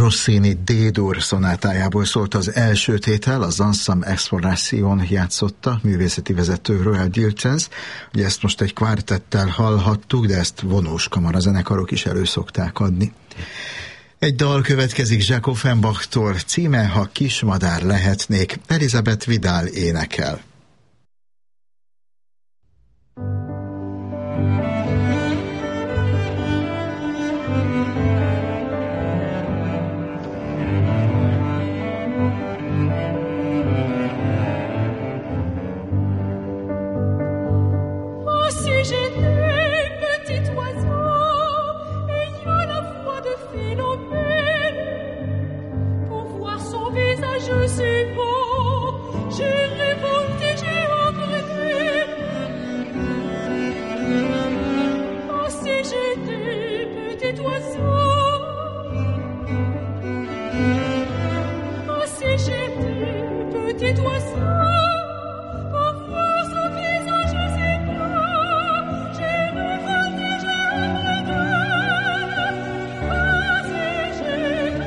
Rossini D-dur szonátájából szólt az első tétel, az Ensemble Exploration játszotta, művészeti vezető Royal Dilcens. Ugye ezt most egy kvártettel hallhattuk, de ezt vonós kamarazenekarok is elő szokták adni. Egy dal következik Jacques Offenbachtól, címe Ha kismadár lehetnék, Elizabeth Vidal énekel. Je sais pas, j'ai révolté, j'ai regretté. Oh, si j'étais petit oiseau, oh, si j'étais petit oiseau, pour voir son visage, je sais pas, j'ai révolté, j'ai regretté. Oh, si j'étais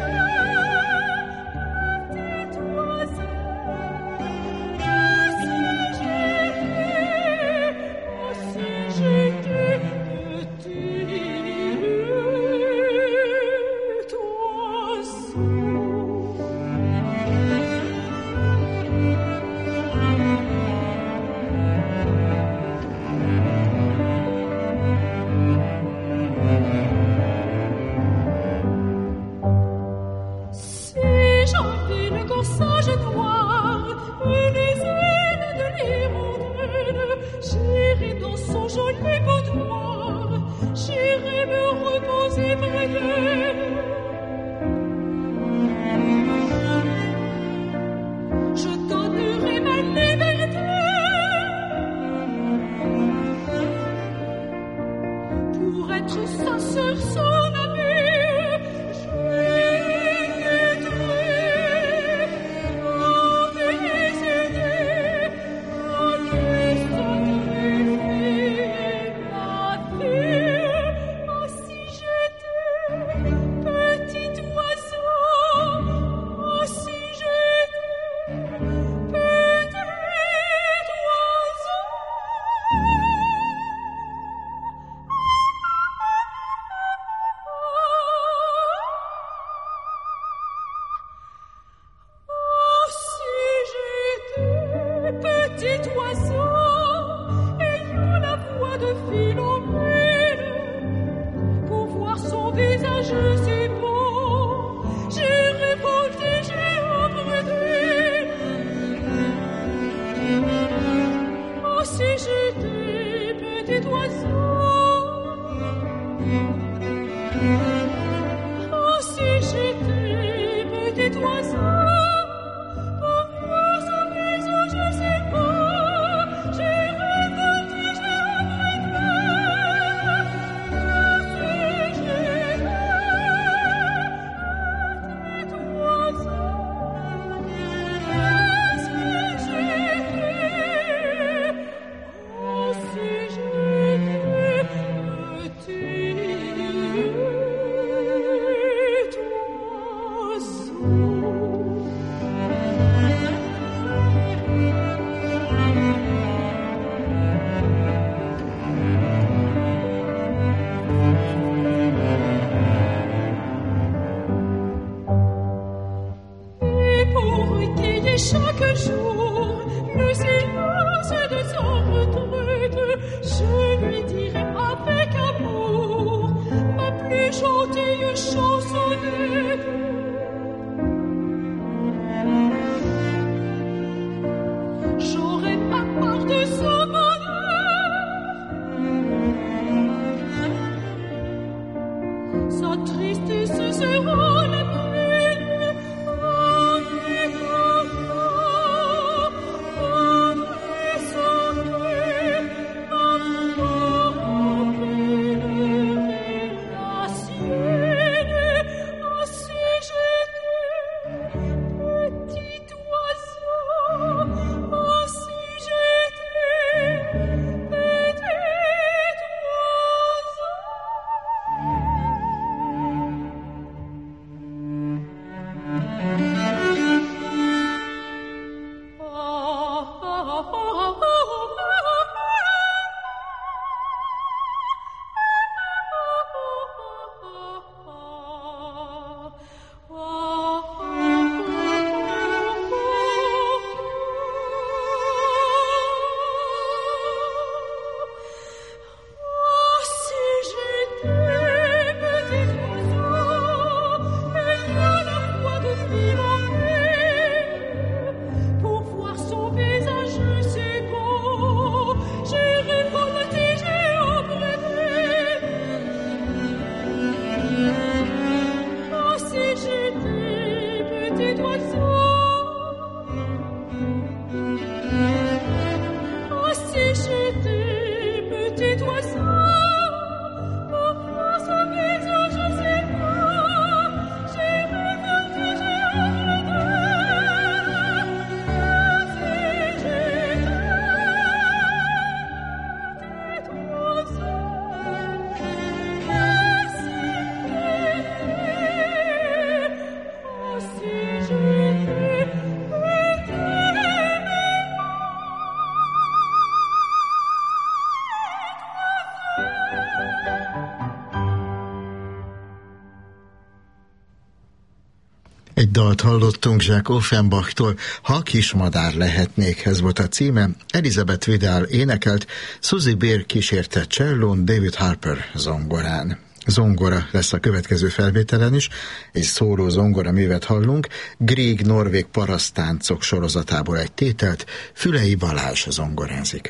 Egy dalt hallottunk Jacques Offenbachtól, Ha kismadár lehetnék, ez volt a címe. Elizabeth Vidal énekelt, Suzy Beer kísérte csellón, David Harper zongorán. Zongora lesz a következő felvételen is, egy szóló zongora művet hallunk, Grieg norvég paraszttáncok sorozatából egy tételt, Fülei Balázs zongorázik.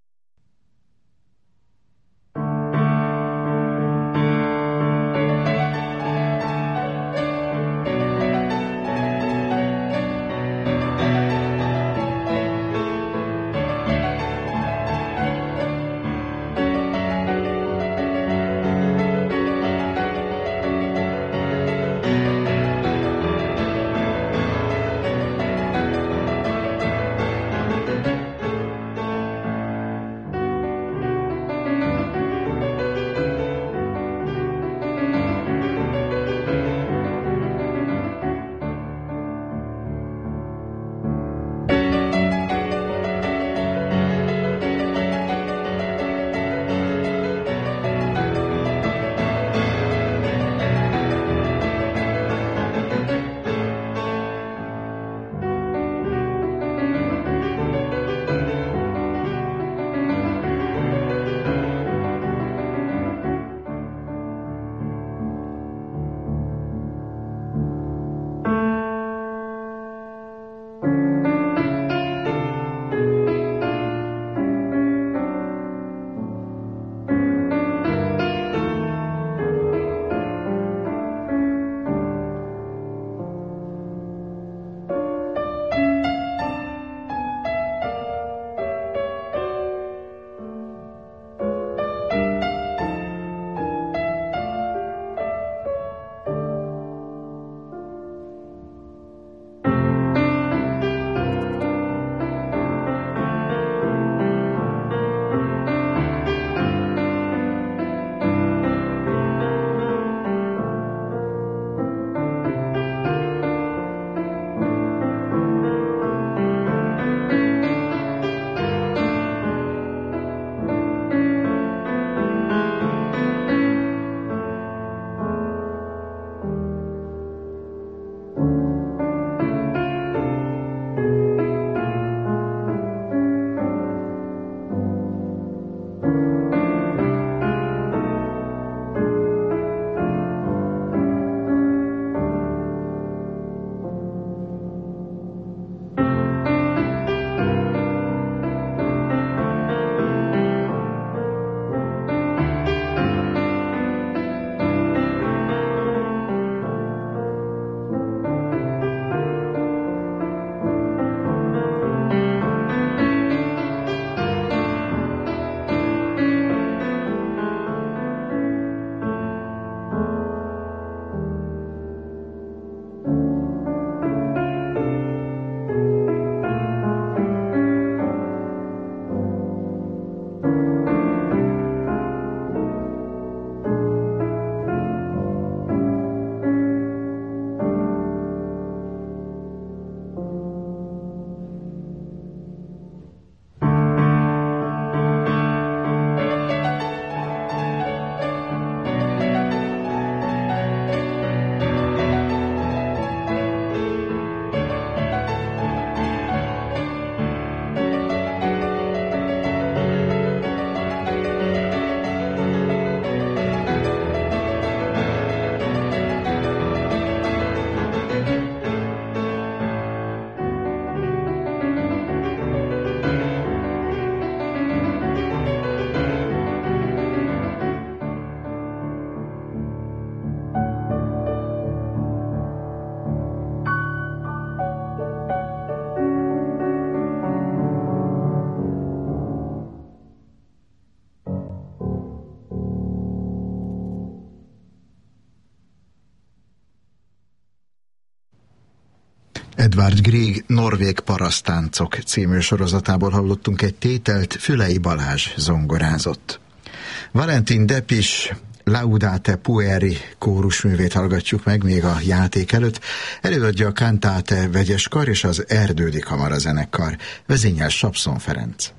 Edvard Grieg norvég paraszttáncok című sorozatából hallottunk egy tételt, Fülei Balázs zongorázott. Valentin Depis Laudate Pueri kórusművét hallgatjuk meg még a játék előtt. Előadja a Cantate vegyes kar és az Erdődi kamarazenekar. Vezényel Sapszon Ferenc.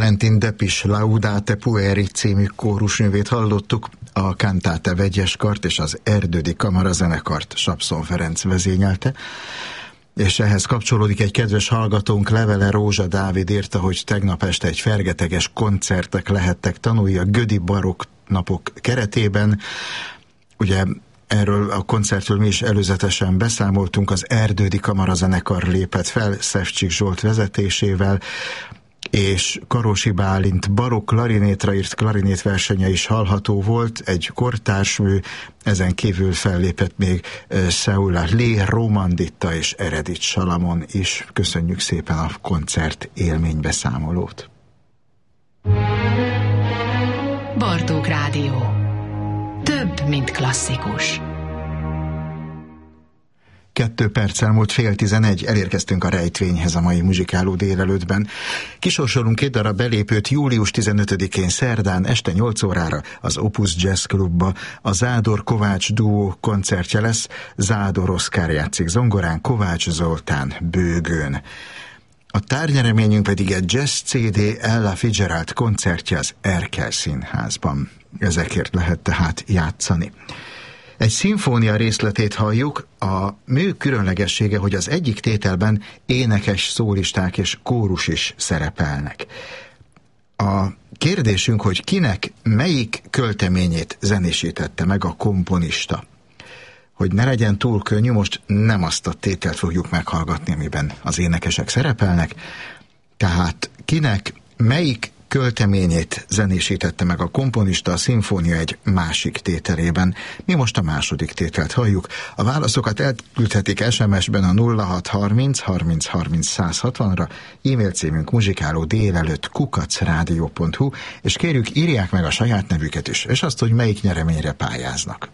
Clementine Depis Laudate Pueri című kórusművét hallottuk, a Cantate vegyes kart és az Erdődi Kamara zenekart Sapszon Ferenc vezényelte, és ehhez kapcsolódik egy kedves hallgatónk levele. Rózsa Dávid írta, hogy tegnap este egy fergeteges koncertek lehettek tanulni a Gödi barokk napok keretében. Ugye erről a koncertről mi is előzetesen beszámoltunk, az Erdődi Kamara zenekar lépett fel Szefcsik Zsolt vezetésével, és Karosi Bálint barokk klarinétra írt klarinét versenye is hallható volt, egy kortársmű, ezen kívül fellépett még Szeula Lé, Romanditta és Eredit Salamon is. Köszönjük szépen a koncert élménybeszámolót. Bartók Rádió. Több, mint klasszikus. 2 perccel múlt 10:30, elérkeztünk a rejtvényhez a mai muzsikáló délelőttben. Kisorsolunk 2 darab belépőt július 15-én szerdán este 8 órára az Opus Jazz Klubba. A Zádor Kovács duó koncertje lesz, Zádor Oszkár játszik zongorán, Kovács Zoltán bőgőn. A tárnyreményünk pedig egy jazz CD Ella Fitzgerald koncertje az Erkel Színházban. Ezekért lehet tehát játszani. Egy szimfónia részletét halljuk, a mű különlegessége, hogy az egyik tételben énekes szólisták és kórus is szerepelnek. A kérdésünk, hogy kinek melyik költeményét zenésítette meg a komponista. Hogy ne legyen túl könnyű, most nem azt a tételt fogjuk meghallgatni, amiben az énekesek szerepelnek, tehát kinek melyik költeményét zenésítette meg a komponista a szimfónia egy másik tételében. Mi most a második tételt halljuk. A válaszokat elküldhetik SMS-ben a 0630 30 30 160-ra, e-mail címünk muzsikálódélelőtt@radio.hu, és kérjük, írják meg a saját nevüket is, és azt, hogy melyik nyereményre pályáznak.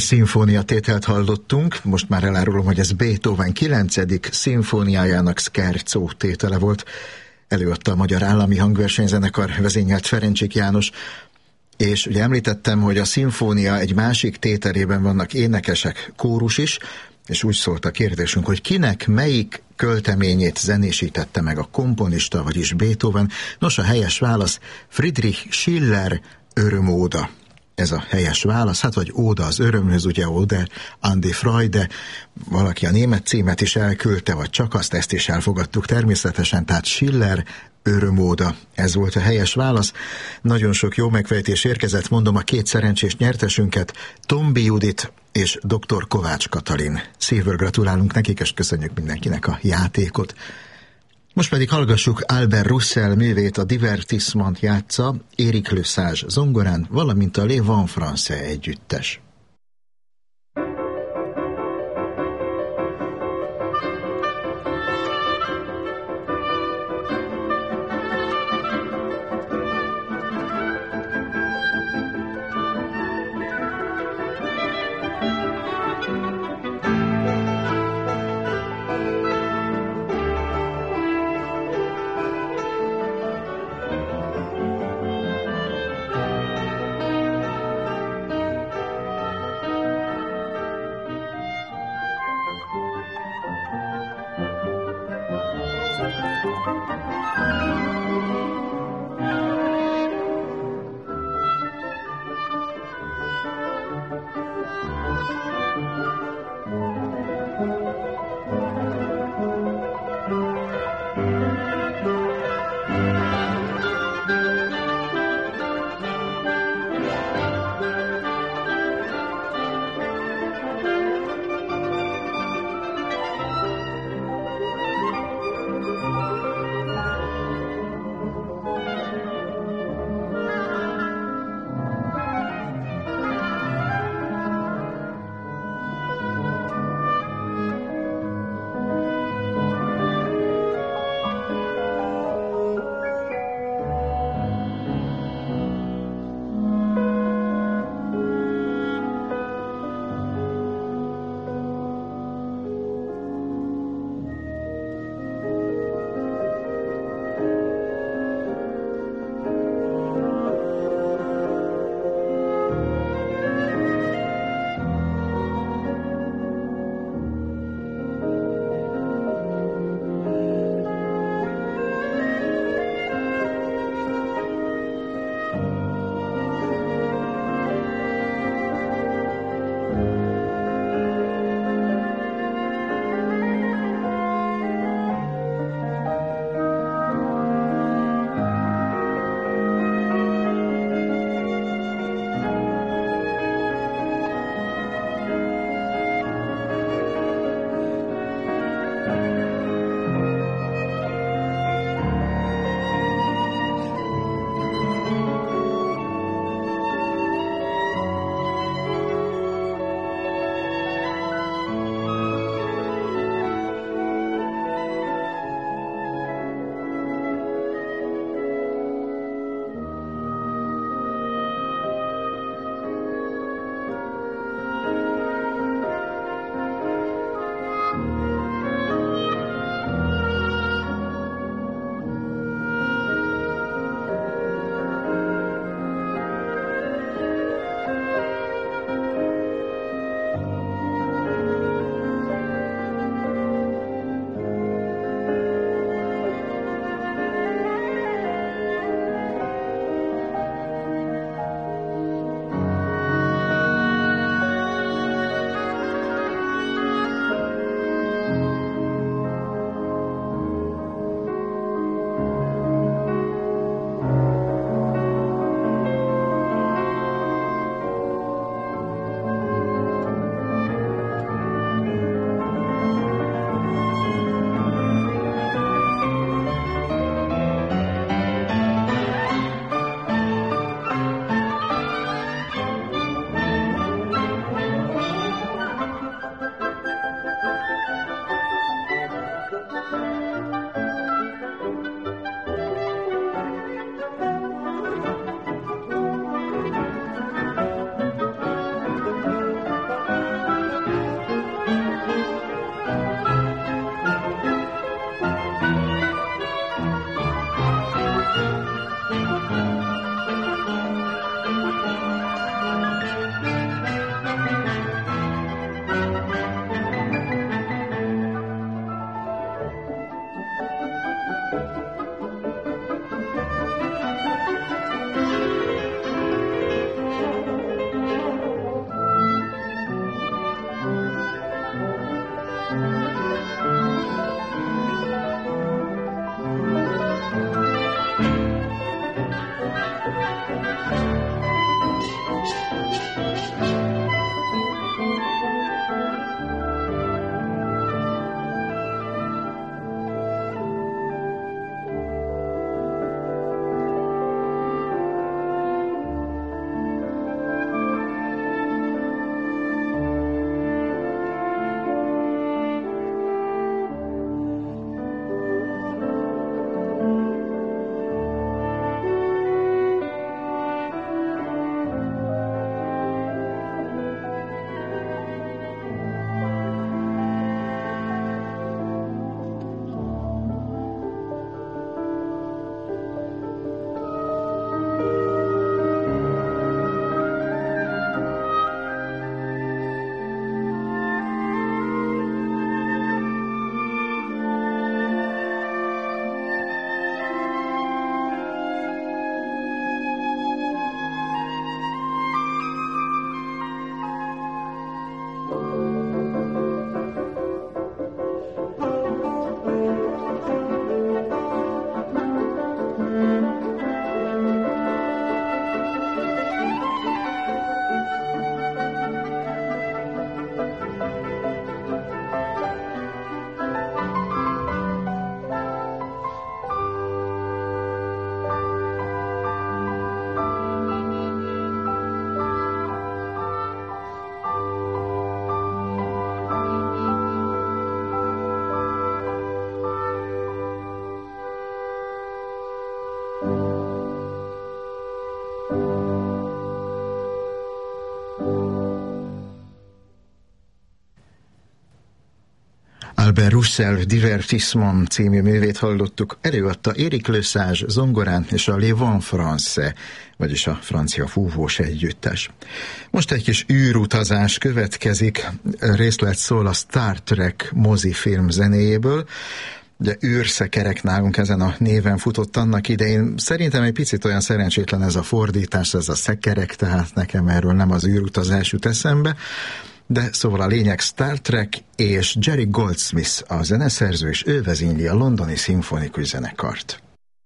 szimfóniatételt hallottunk, most már elárulom, hogy ez Beethoven 9. szimfóniájának Scherzo tétele volt. Előadta a Magyar Állami Hangversenyzenekar, vezényelt Ferencsik János, és ugye említettem, hogy a szimfónia egy másik tételében vannak énekesek, kórus is, és úgy szólt a kérdésünk, hogy kinek melyik költeményét zenésítette meg a komponista, vagyis Beethoven. Nos, a helyes válasz Friedrich Schiller Örömóda. Ez a helyes válasz, hát vagy óda az örömhöz, ugye Ode an die Freude, valaki a német címet is elküldte, vagy csak azt, ezt is elfogadtuk természetesen, tehát Schiller Örömóda, ez volt a helyes válasz. Nagyon sok jó megfejtés érkezett, mondom a két szerencsés nyertesünket, Tombi Judit és dr. Kovács Katalin. Szívből gratulálunk nekik, és köszönjük mindenkinek a játékot. Most pedig hallgassuk Albert Roussel művét, a Divertissement játsza Éric Lesage zongorán, valamint a Les Vents Français együttes. Albert Roussel Divertissement című művét hallottuk, előadta Éric Lesage zongorán és a Les Vents Français, vagyis a francia fúvós együttes. Most egy kis űrutazás következik, részlet szól a Star Trek mozifilm zenéjéből. Ugye űrszekerek nálunk ezen a néven futott annak idején. Szerintem egy picit olyan szerencsétlen ez a fordítás, ez a szekerek, tehát nekem erről nem az űrutazás jut eszembe. De szóval a lényeg Star Trek, és Jerry Goldsmith a zeneszerző, és ő vezényli a londoni szimfonikus zenekart.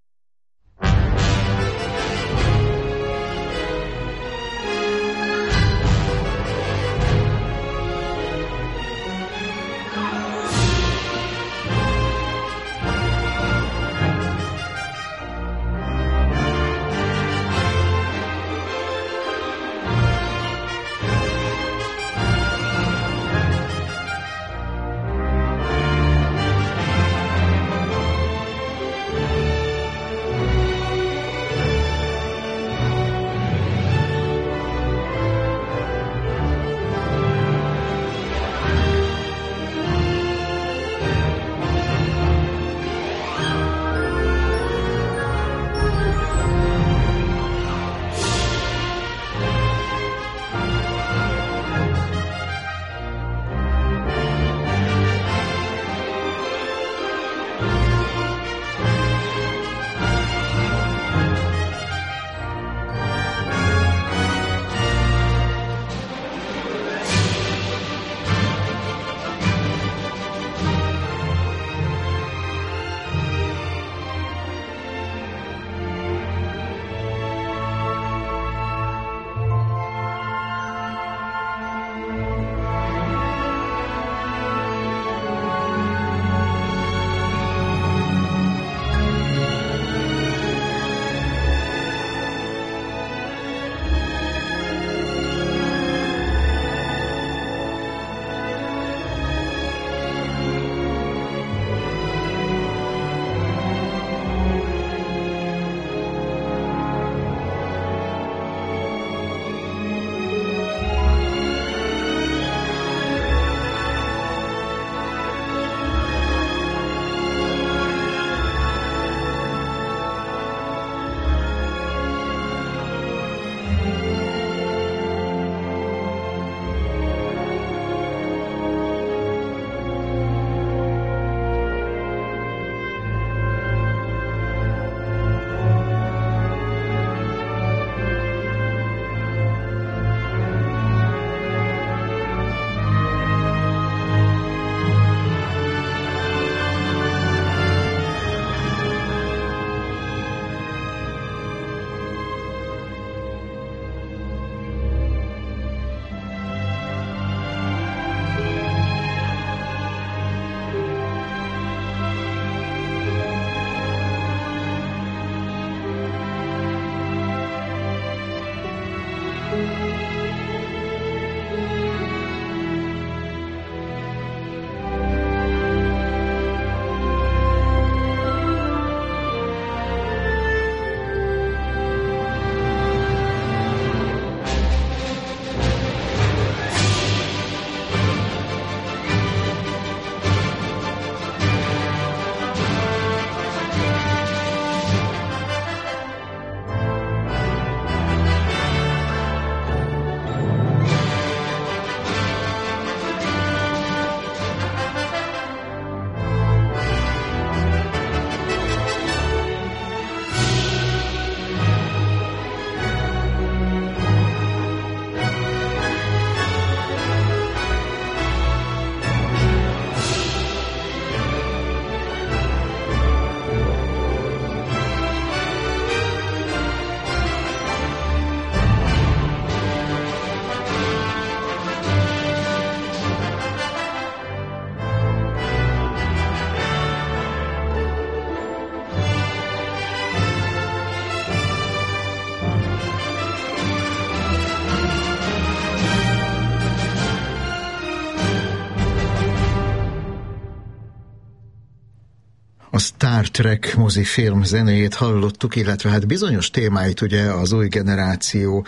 A Star Trek mozifilm zenéjét hallottuk, illetve hát bizonyos témáit ugye az új generáció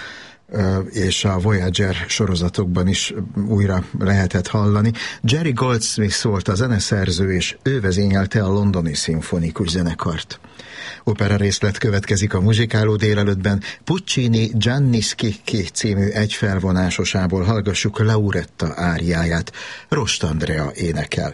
és a Voyager sorozatokban is újra lehetett hallani. Jerry Goldsmith volt a zeneszerző, és ő vezényelte a londoni szimfonikus zenekart. Opera részlet következik a muzsikáló délelőttben. Puccini Gianni Schicchi című egyfelvonásosából hallgassuk Lauretta áriáját. Rost Andrea énekel.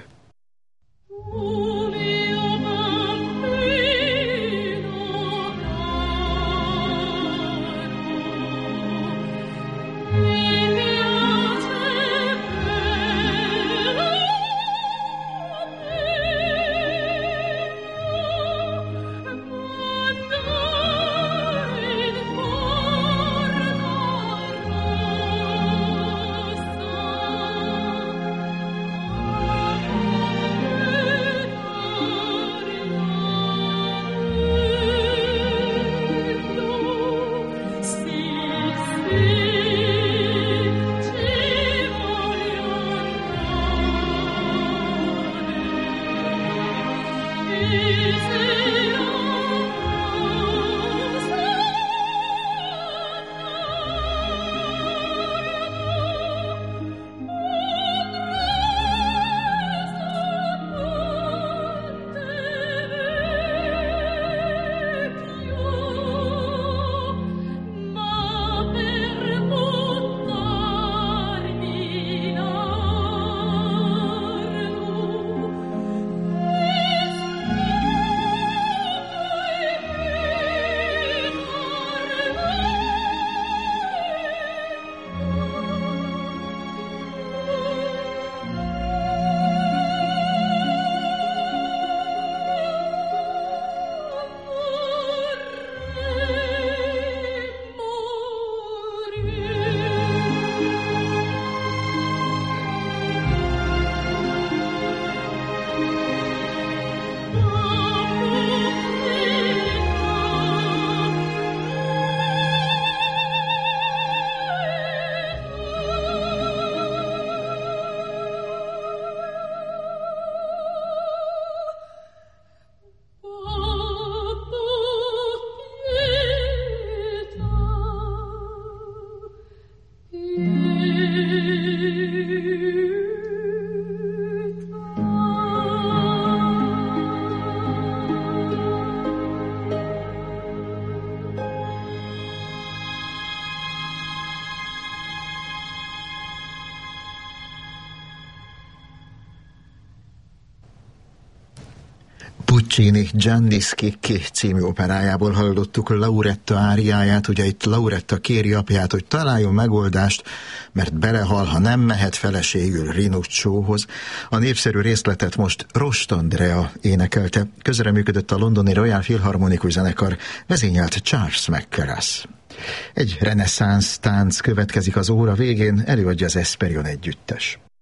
Puccini Gianni Schicchi című operájából hallottuk Lauretta áriáját. Ugye itt Lauretta kéri apját, hogy találjon megoldást, mert belehal, ha nem mehet feleségül Rinuccióhoz. A népszerű részletet most Rost Andrea énekelte. Közreműködött a londoni Royal Philharmonikus Zenekar, vezényelt Charles McCarras. Egy reneszánsz tánc következik az óra végén, előadja az Esperion együttes.